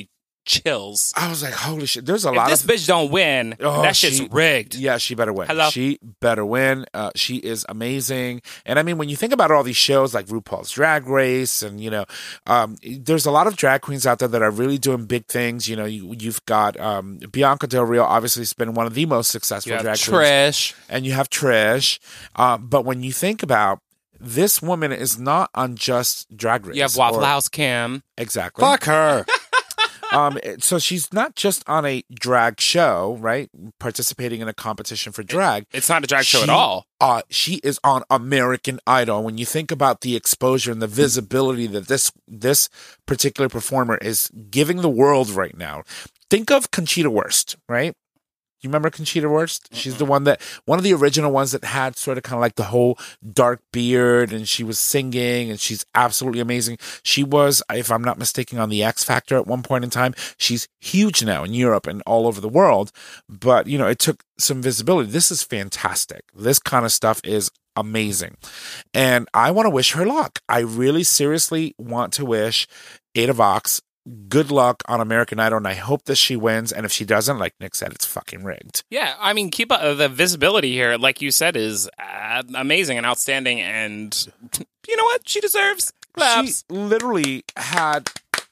chills. I was like, holy shit. There's a If lot this of bitch don't win, Oh, that shit's she- rigged. Yeah, she better win. Hello? She better win. Uh, she is amazing. And I mean, when you think about all these shows like RuPaul's Drag Race, and you know, um, there's a lot of drag queens out there that are really doing big things. You know, you, you've got um, Bianca Del Rio, obviously, has been one of the most successful You have drag queens, Trish. and you have Trish. Um, but when you think about this woman is not on just Drag Race. You have Waffle or- House Kim. Exactly. Fuck her. Um, so she's not just on a drag show, right? Participating in a competition for drag. It's not a drag show She- at all. Uh, she is on American Idol. When you think about the exposure and the visibility that this this particular performer is giving the world right now, think of Conchita Wurst, right? You remember Conchita Wurst? She's the one that, one of the original ones that had sort of kind of like the whole dark beard, and she was singing, and she's absolutely amazing. She was, if I'm not mistaken, on the X Factor at one point in time. She's huge now in Europe and all over the world, but you know, it took some visibility. This is fantastic. This kind of stuff is amazing. And I want to wish her luck. I really seriously want to wish Ada Vox good luck on American Idol, and I hope that she wins. And if she doesn't, like Nick said, it's fucking rigged. Yeah, I mean, keep uh, the visibility here, like you said, is uh, amazing and outstanding. And you know what? She deserves claps. She literally had.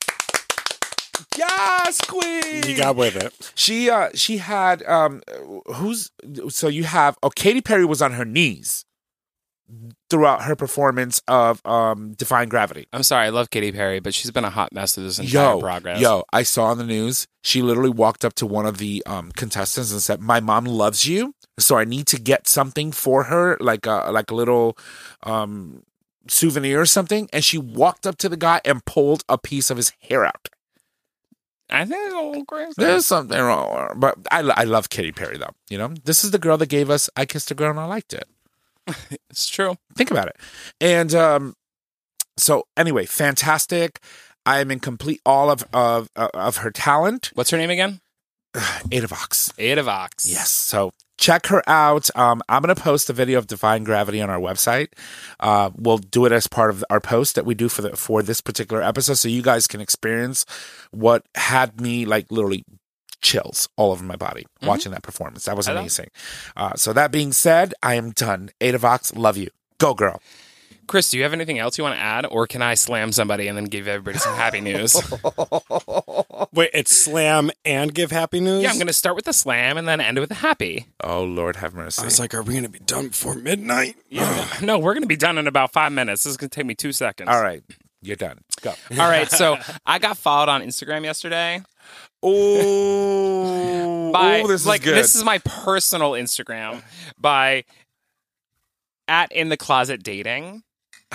Yes, queen. You got with it. She uh she had um who's so you have oh Katy Perry was on her knees throughout her performance of um Defying Gravity. I'm sorry, I love Katy Perry, but she's been a hot mess through this entire Yo, progress. yo, I saw on the news, she literally walked up to one of the um, contestants and said, "My mom loves you, so I need to get something for her, like a like a little um, souvenir or something." And she walked up to the guy and pulled a piece of his hair out. I think it's a little crazy. There's something wrong, but I I love Katy Perry though. You know, this is the girl that gave us "I Kissed a Girl and I Liked It." It's true. Think about it. And um, so anyway, fantastic. I am in complete awe of of of her talent. What's her name again? Ada Vox. Ada Vox. Yes. So check her out. Um, I'm going to post a video of Defying Gravity on our website. Uh, we'll do it as part of our post that we do for the for this particular episode, so you guys can experience what had me like literally chills all over my body mm-hmm. watching that performance. That was amazing. Uh, so that being said, I am done. Ada Vox, love you. Go, girl. Chris, do you have anything else you want to add, or can I slam somebody and then give everybody some happy news? Wait, it's slam and give happy news? Yeah, I'm going to start with the slam and then end it with the happy. Oh, Lord have mercy. I was like, are we going to be done before midnight? Yeah. No, we're going to be done in about five minutes. This is going to take me two seconds. All right. You're done. Go. All right. So I got followed on Instagram yesterday. Oh, by, Ooh, this like, is good. This is my personal Instagram by at In the Closet Dating.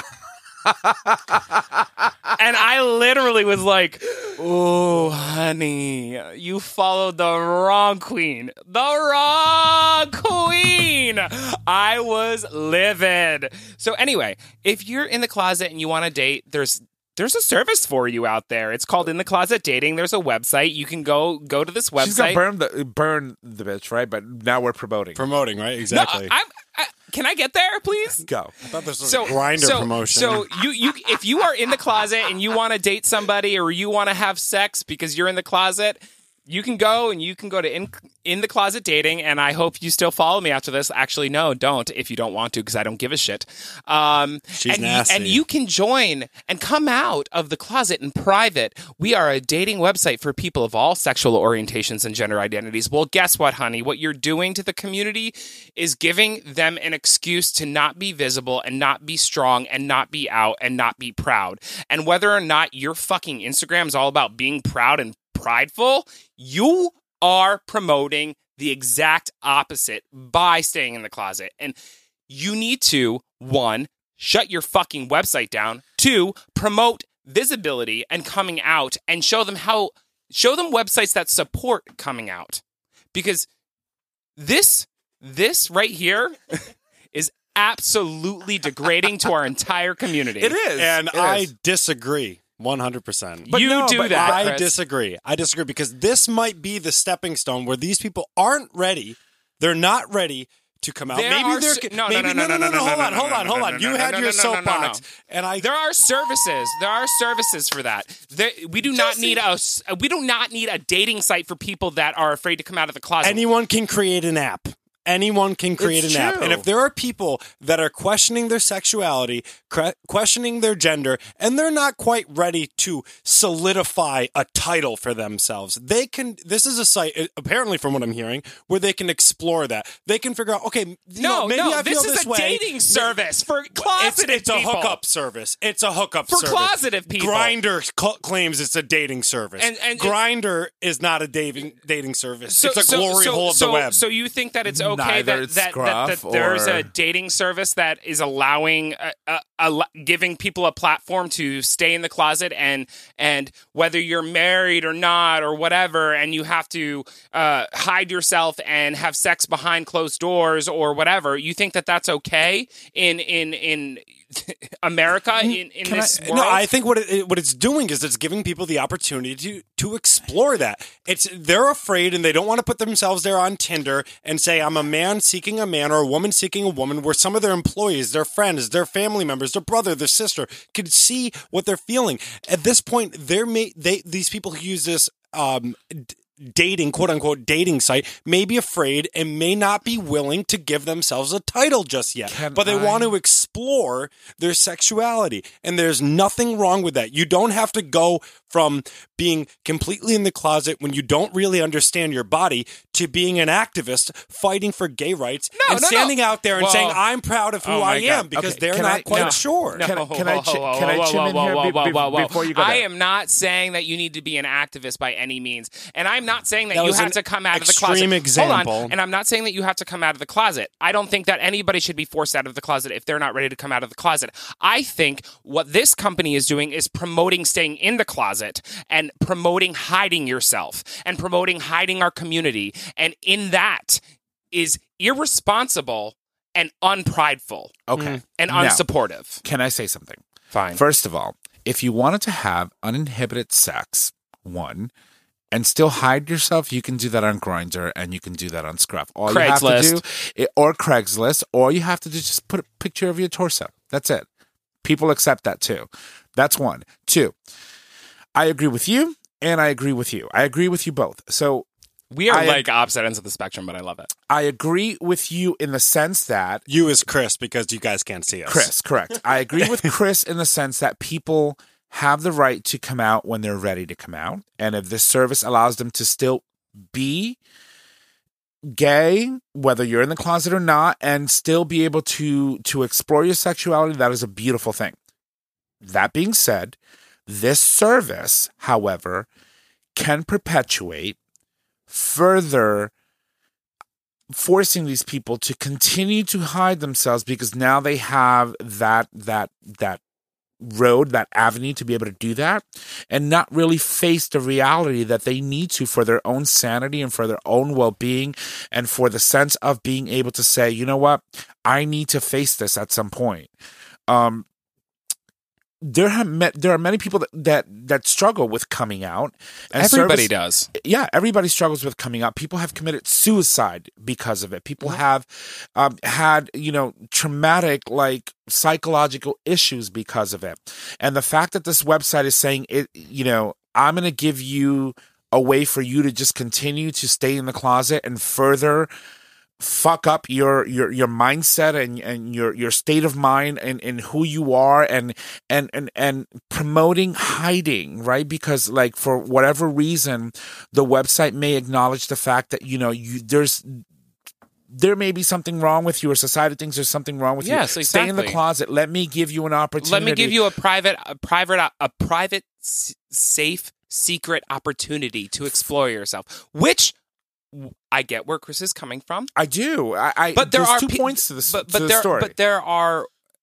And I literally was like, "Oh, honey, you followed the wrong queen. The wrong queen." I was livid. So anyway, if you're in the closet and you want to date, there's There's a service for you out there. It's called In the Closet Dating. There's a website. You can go go to this website. She's gonna burn the burn the bitch, right? But now we're promoting. Promoting, right? No, Exactly. I'm, I, can I get there, please? Go. I thought this was So a grinder so, promotion. So you you if you are in the closet and you want to date somebody or you want to have sex because you're in the closet, you can go and you can go to in, in the Closet Dating, and I hope you still follow me after this. Actually, no, don't if you don't want to, because I don't give a shit. Um, She's and, nasty. and you can join and come out of the closet in private. We are a dating website for people of all sexual orientations and gender identities. Well, guess what, honey? What you're doing to the community is giving them an excuse to not be visible and not be strong and not be out and not be proud. And whether or not your fucking Instagram is all about being proud and prideful, you are promoting the exact opposite by staying in the closet. And you need to, one, shut your fucking website down. Two, promote visibility and coming out and show them how, show them websites that support coming out. Because this, this right here is absolutely degrading to our entire community. It is, and It I is. disagree one hundred percent. You no, do but that, I Chris. disagree. I disagree because this might be the stepping stone where these people aren't ready. They're not ready to come out. There maybe are there s- can, no, no, maybe, no, no, no, no, hold no, on, no, hold no, on, no, hold no, on. no, You no, had no, your no, no, no, no, no. soapbox, and I. There are services. There are services for that. There, we do not need a. s- We do not need a dating site for people that are afraid to come out of the closet. Anyone can create an app. Anyone can create It's an app. true. And if there are people that are questioning their sexuality, cre- questioning their gender, and they're not quite ready to solidify a title for themselves, they can. This is a site, uh, apparently, from what I'm hearing, where they can explore that. They can figure out, okay, you no, know, maybe no. I feel This is this a way. dating service for It's, closeted it's a people. hookup service. It's a hookup For service. closeted people. Grindr cl- claims it's a dating service. And- and- Grindr is not a dating dating service. So, it's a so- glory so, hole of so, the web. So you think that it's okay Neither that it's that, that, that Scruff there's or- a dating service that is allowing, uh, uh, uh, giving people a platform to stay in the closet and and whether you're married or not or whatever, and you have to uh, hide yourself and have sex behind closed doors or whatever. You think that that's okay in in in America in, in Can this I- world? No, I think what it, what it's doing is it's giving people the opportunity to to explore that. It's they're afraid and they don't want to put themselves there on Tinder and say I'm a man seeking a man or a woman seeking a woman, where some of their employees, their friends, their family members, their brother, their sister could see what they're feeling. At this point, they're may they these people who use this um d- dating, quote unquote, dating site may be afraid and may not be willing to give themselves a title just yet. Can but they I- want to explore their sexuality. And there's nothing wrong with that. You don't have to go from being completely in the closet when you don't really understand your body to being an activist fighting for gay rights No, and no, no. standing out there and Well- saying, I'm proud of who Oh my I God. am, because Okay, they're can not I- quite no. sure. Can I- No, can I chi- whoa, can I whoa, chime whoa, in whoa, here whoa, be- whoa, be- whoa, whoa. before you go I there? am not saying that you need to be an activist by any means, and I'm not saying that, That you was have an to come out of the extreme closet. Hold example. on, and I'm not saying that you have to come out of the closet. I don't think that anybody should be forced out of the closet if they're not ready to come out of the closet. I think what this company is doing is promoting staying in the closet and promoting hiding yourself and promoting hiding our community, and in that is irresponsible and unprideful Okay. and Now, unsupportive. Can I say something? Fine. First of all, if you wanted to have uninhibited sex, one, and still hide yourself, you can do that on Grindr and you can do that on Scruff. All you have to Craigslist. do, or Craigslist, all you have to do is just put a picture of your torso. That's it. People accept that too. That's one. Two, I agree with you and I agree with you. I agree with you both. So We are I- like opposite ends of the spectrum, but I love it. I agree with you in the sense that You as Chris, because you guys can't see us. Chris, correct. I agree with Chris in the sense that people have the right to come out when they're ready to come out. And if this service allows them to still be gay, whether you're in the closet or not, and still be able to to explore your sexuality, that is a beautiful thing. That being said, this service, however, can perpetuate further forcing these people to continue to hide themselves because now they have that that that road, that avenue to be able to do that and not really face the reality that they need to for their own sanity and for their own well-being and for the sense of being able to say, you know what, I need to face this at some point. Um, there have met, there are many people that, that that struggle with coming out. And Everybody service- does. yeah, everybody struggles with coming out. People have committed suicide because of it. People have um, had, you know, traumatic, like, psychological issues because of it. And the fact that this website is saying, it, you know, I'm going to give you a way for you to just continue to stay in the closet and further fuck up your your your mindset and and your your state of mind and and who you are and and and and promoting hiding, right? Because, like, for whatever reason the website may acknowledge the fact that, you know, you there's there may be something wrong with you, or society thinks there's something wrong with Yes, you. Stay in the exactly. closet. Let me give you an opportunity. Let me give you a private, a private, a private, s- safe, secret opportunity to explore yourself. Which I get where Chris is coming from, I do. I, I but there there's are two pe- points to this But, to but the there, story. but there are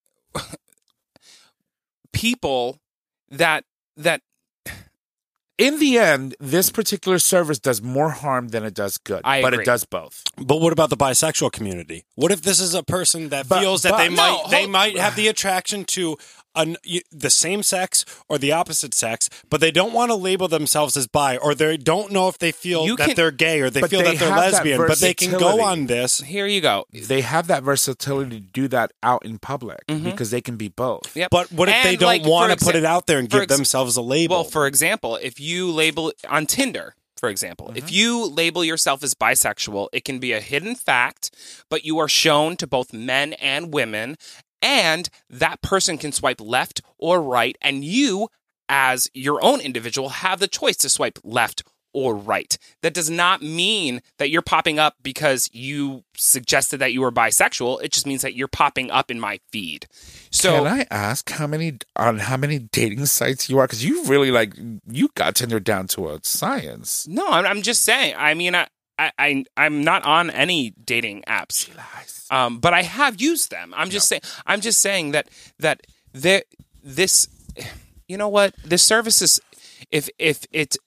people that that in the end, this particular service does more harm than it does good. I but agree. it does both. But what about the bisexual community? What if this is a person that But- feels that but- they No, might they hold- might have the attraction to an, you, the same sex or the opposite sex, but they don't want to label themselves as bi, or they don't know if they feel You that can- they're gay or they But feel they that they're have that lesbian, but they can go versatility. on this. Here you go. They have that versatility to do that out in public because they can be both. Yep. But what if they And, don't like, want for to put exa- it out there and for give ex- themselves a label? Well, for example, if you label on Tinder, for example, Mm-hmm. if you label yourself as bisexual, it can be a hidden fact, but you are shown to both men and women, and that person can swipe left or right, and you, as your own individual, have the choice to swipe left or right. That does not mean that you're popping up because you suggested that you were bisexual. It just means that you're popping up in my feed. So Can I ask how many on how many dating sites you are? Because you really like you got Tinder down to a science. no, I'm, I'm just saying. I mean, I, I, I, I'm not on any dating apps. Um, but I have used them. I'm just saying. I'm just saying that that there, this, you know what, this service is, if if it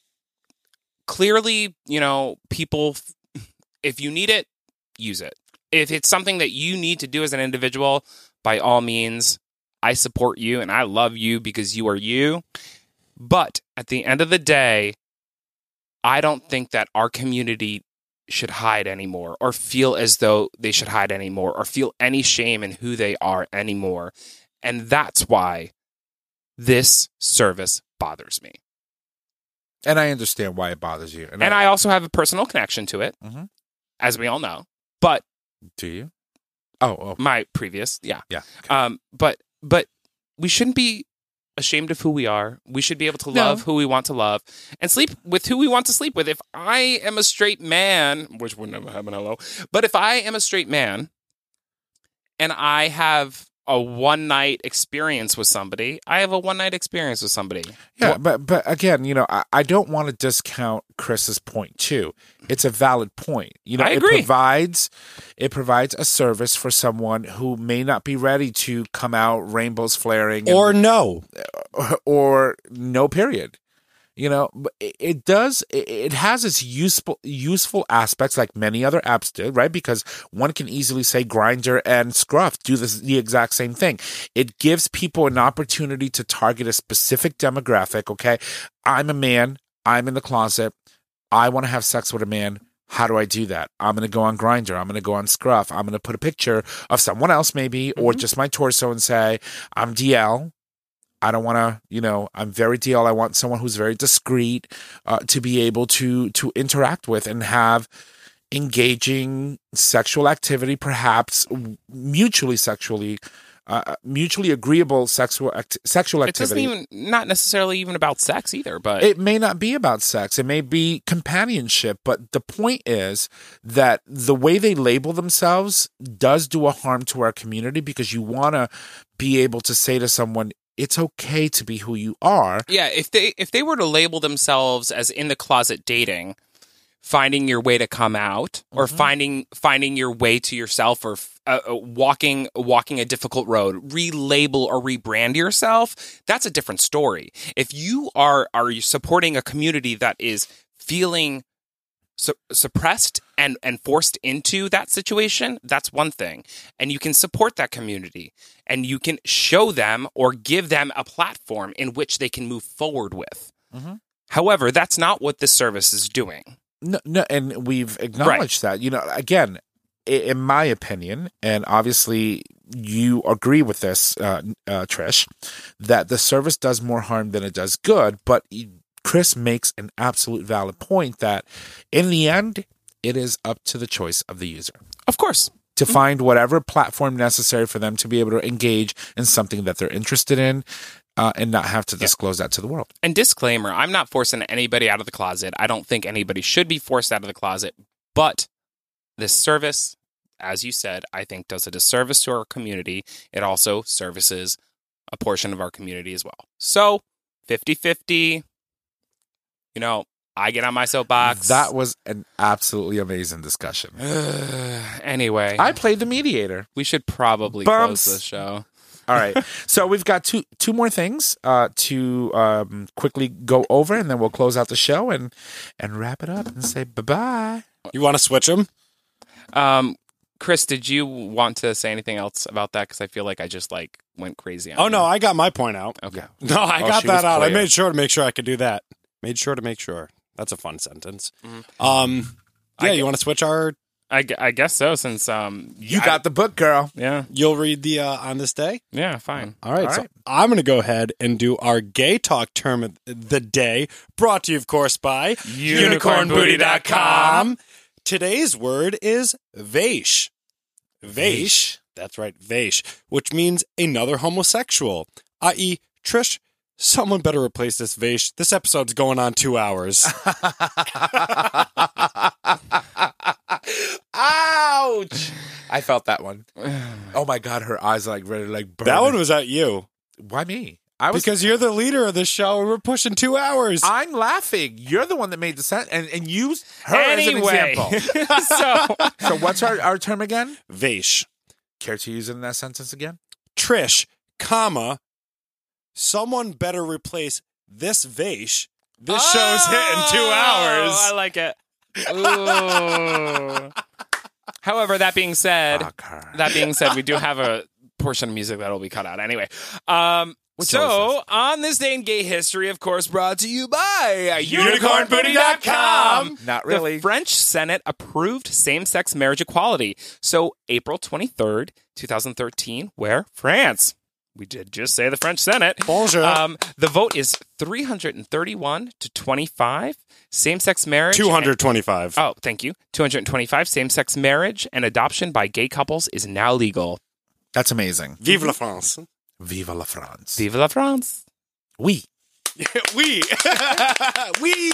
clearly, you know, people, if you need it, use it. If it's something that you need to do as an individual, by all means, I support you and I love you because you are you. But at the end of the day, I don't think that our community should hide anymore or feel as though they should hide anymore or feel any shame in who they are anymore. And that's why this service bothers me. And I understand why it bothers you. And I also have a personal connection to it, Mhm. as we all know. But do you? Oh, oh, my previous, yeah. yeah. Um, but but we shouldn't be ashamed of who we are. We should be able to No. love who we want to love and sleep with who we want to sleep with. If I am a straight man, which would never happen, hello, but if I am a straight man and I have a one night experience with somebody, I have a one night experience with somebody. Yeah, but but again, you know, I, I don't want to discount Chris's point too. It's a valid point. You know, I it agree. provides it provides a service for someone who may not be ready to come out rainbows flaring and- or no. or no period. You know, but it, it does. It, it has its useful useful aspects, like many other apps do, right? Because one can easily say Grindr and Scruff do this, the exact same thing. It gives people an opportunity to target a specific demographic. Okay, I'm a man. I'm in the closet. I want to have sex with a man. How do I do that? I'm going to go on Grindr. I'm going to go on Scruff. I'm going to put a picture of someone else, maybe, or just my torso, and say I'm D L. I don't want to, you know, I'm very D L. I want someone who's very discreet uh, to be able to to interact with and have engaging sexual activity, perhaps mutually sexually, uh, mutually agreeable sexual act- sexual It doesn't activity. even, not necessarily even about sex either, but It may not be about sex. It may be companionship. But the point is that the way they label themselves does do a harm to our community, because you want to be able to say to someone, it's okay to be who you are. yeah, if they if they were to label themselves as in the closet dating, finding your way to come out, or finding finding your way to yourself, or uh, uh, walking walking a difficult road, relabel or rebrand yourself, that's a different story. If you are are you supporting a community that is feeling su- suppressed and and forced into that situation, that's one thing. And you can support that community, and you can show them or give them a platform in which they can move forward with. However, that's not what this service is doing. No, no, and we've acknowledged that. You know, again, i- in my opinion, and obviously you agree with this, uh, uh, Trish, that the service does more harm than it does good. But Chris makes an absolute valid point that in the end, it is up to the choice of the user Of course. to find whatever platform necessary for them to be able to engage in something that they're interested in, uh, and not have to disclose that to the world. And disclaimer, I'm not forcing anybody out of the closet. I don't think anybody should be forced out of the closet. But this service, as you said, I think does a disservice to our community. It also services a portion of our community as well. So, fifty-fifty, you know, I get on my soapbox. That was an absolutely amazing discussion. Anyway, I played the mediator. we should probably Bumps. close the show. All right. So we've got two two more things uh, to um, quickly go over, and then we'll close out the show and and wrap it up and say bye bye. You want to switch them? Um, Chris, did you want to say anything else about that? Because I feel like I just like went crazy on Oh you. no, I got my point out. Okay. No, I Oh, got she was that out. I clear. made sure to make sure I could do that. Made sure to make sure. That's a fun sentence. Mm-hmm. Um, yeah, I you get- want to switch our? I, gu- I guess so. Since um, You I- got the book, girl. yeah, You'll read the uh, on this day. yeah, fine. All right, All so right. I'm going to go ahead and do our gay talk term of the day, brought to you, of course, by unicorn booty dot com. Today's word is vaish. Vaish, that's right, vaish, which means another homosexual, that is, Trish, someone better replace this vaish. This episode's going on two hours. Ouch! I felt that one. Oh my god, her eyes like ready to like burn. That one was at you. Why me? I was. Because you're the leader of the show and we're pushing two hours. I'm laughing. You're the one that made the sentence and, and used her Anyway, as an example. so So what's our, our term again? Vaish. Care to use it in that sentence again? Trish, comma, someone better replace this vaish. This show's hitting two hours. Oh, I like it. Ooh. However, that being said, Fuck her. that being said, we do have a portion of music that'll be cut out anyway. Um, Which so, one on this day in gay history, of course, brought to you by unicorn booty dot com. Not really. The French Senate approved same-sex marriage equality. So, April twenty-third, twenty thirteen, where? France. We did just say the French Senate. Bonjour. Um, the vote is three hundred thirty-one to twenty-five. Same-sex marriage. two hundred twenty-five. Oh, thank you. two hundred twenty-five. Same-sex marriage and adoption by gay couples is now legal. That's amazing. Vive la France. Vive la France. Vive la France. Oui. we. we.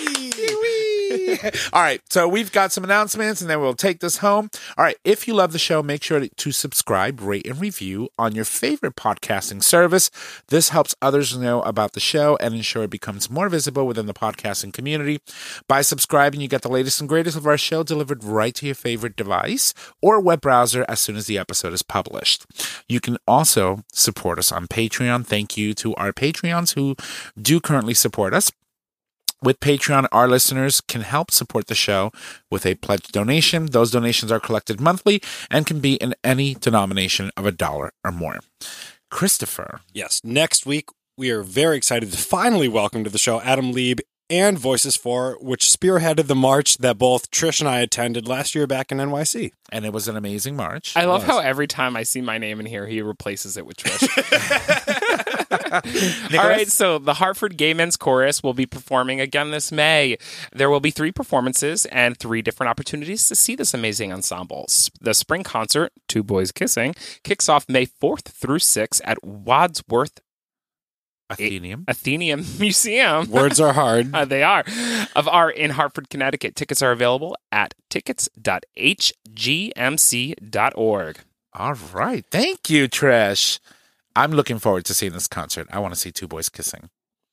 All right, so we've got some announcements and then we'll take this home. All right, if you love the show, make sure to, to subscribe, rate, and review on your favorite podcasting service. This helps others know about the show and ensure it becomes more visible within the podcasting community. By subscribing, you get the latest and greatest of our show delivered right to your favorite device or web browser as soon as the episode is published. You can also support us on Patreon. Thank you to our Patreons who do currently support us. With Patreon, our listeners can help support the show with a pledge donation. Those donations are collected monthly and can be in any denomination of a dollar or more. Christopher. Yes. Next week, we are very excited to finally welcome to the show Adam Lieb and Voices for, which spearheaded the march that both Trish and I attended last year back in N Y C. And it was an amazing march. I love It was. how every time I see my name in here, he replaces it with Trish. All right, so the Hartford Gay Men's Chorus will be performing again this May. There will be three performances and three different opportunities to see this amazing ensemble. S- The spring concert, Two Boys Kissing, kicks off May fourth through sixth at Wadsworth Athenium. Athenaeum Museum. Words are hard. Uh, they are. Of Art in Hartford, Connecticut. Tickets are available at tickets dot h g m c dot org. All right. Thank you, Trish. I'm looking forward to seeing this concert. I want to see Two Boys Kissing.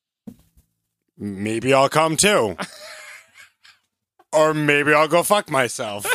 Maybe I'll come too. Or maybe I'll go fuck myself.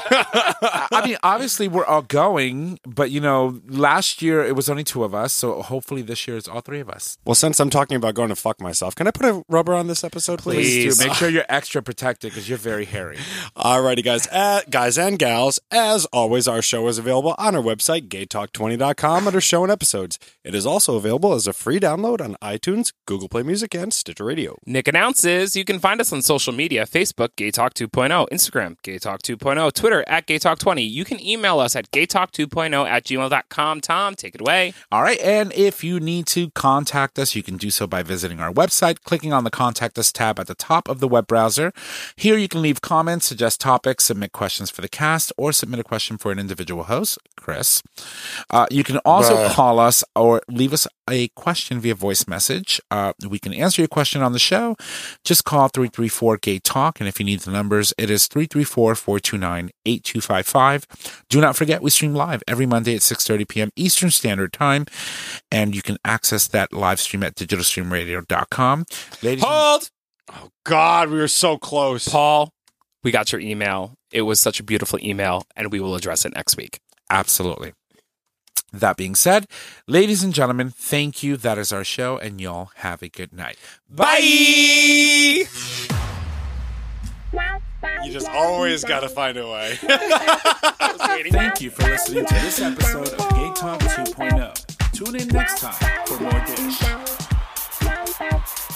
I mean, obviously we're all going, but you know, last year it was only two of us, so hopefully this year it's all three of us. Well, since I'm talking about going to fuck myself, can I put a rubber on this episode, please? Please do. Make sure you're extra protected because you're very hairy. Alrighty, guys. Uh, guys and gals, as always, our show is available on our website, gay talk twenty dot com, under show and episodes. It is also available as a free download on iTunes, Google Play Music, and Stitcher Radio. Nick announces you can find us on social media, Facebook, Gay Talk two point oh, Instagram, Gay Talk two point oh, Twitter, at Gay Talk twenty. You can email us at gay talk two point oh at gmail dot com. Tom, take it away. All right. And if you need to contact us, you can do so by visiting our website, clicking on the Contact Us tab at the top of the web browser. Here you can leave comments, suggest topics, submit questions for the cast, or submit a question for an individual host, Chris. Uh, you can also Bruh. call us or leave us a question via voice message. Uh, we can answer your question on the show. Just call three three four, Gay Talk. And if you need the numbers, it is three three four, four two nine, eight two five five. Do not forget, we stream live every Monday at six thirty p.m. Eastern Standard Time. And you can access that live stream at digital stream radio dot com. Ladies and Hold! Oh, God, we were so close. Paul, we got your email. It was such a beautiful email, and we will address it next week. Absolutely. That being said, ladies and gentlemen, thank you. That is our show, and y'all have a good night. Bye! Wow. You just always got to find a way. Thank you for listening to this episode of Gay Talk two point oh. Tune in next time for more dish.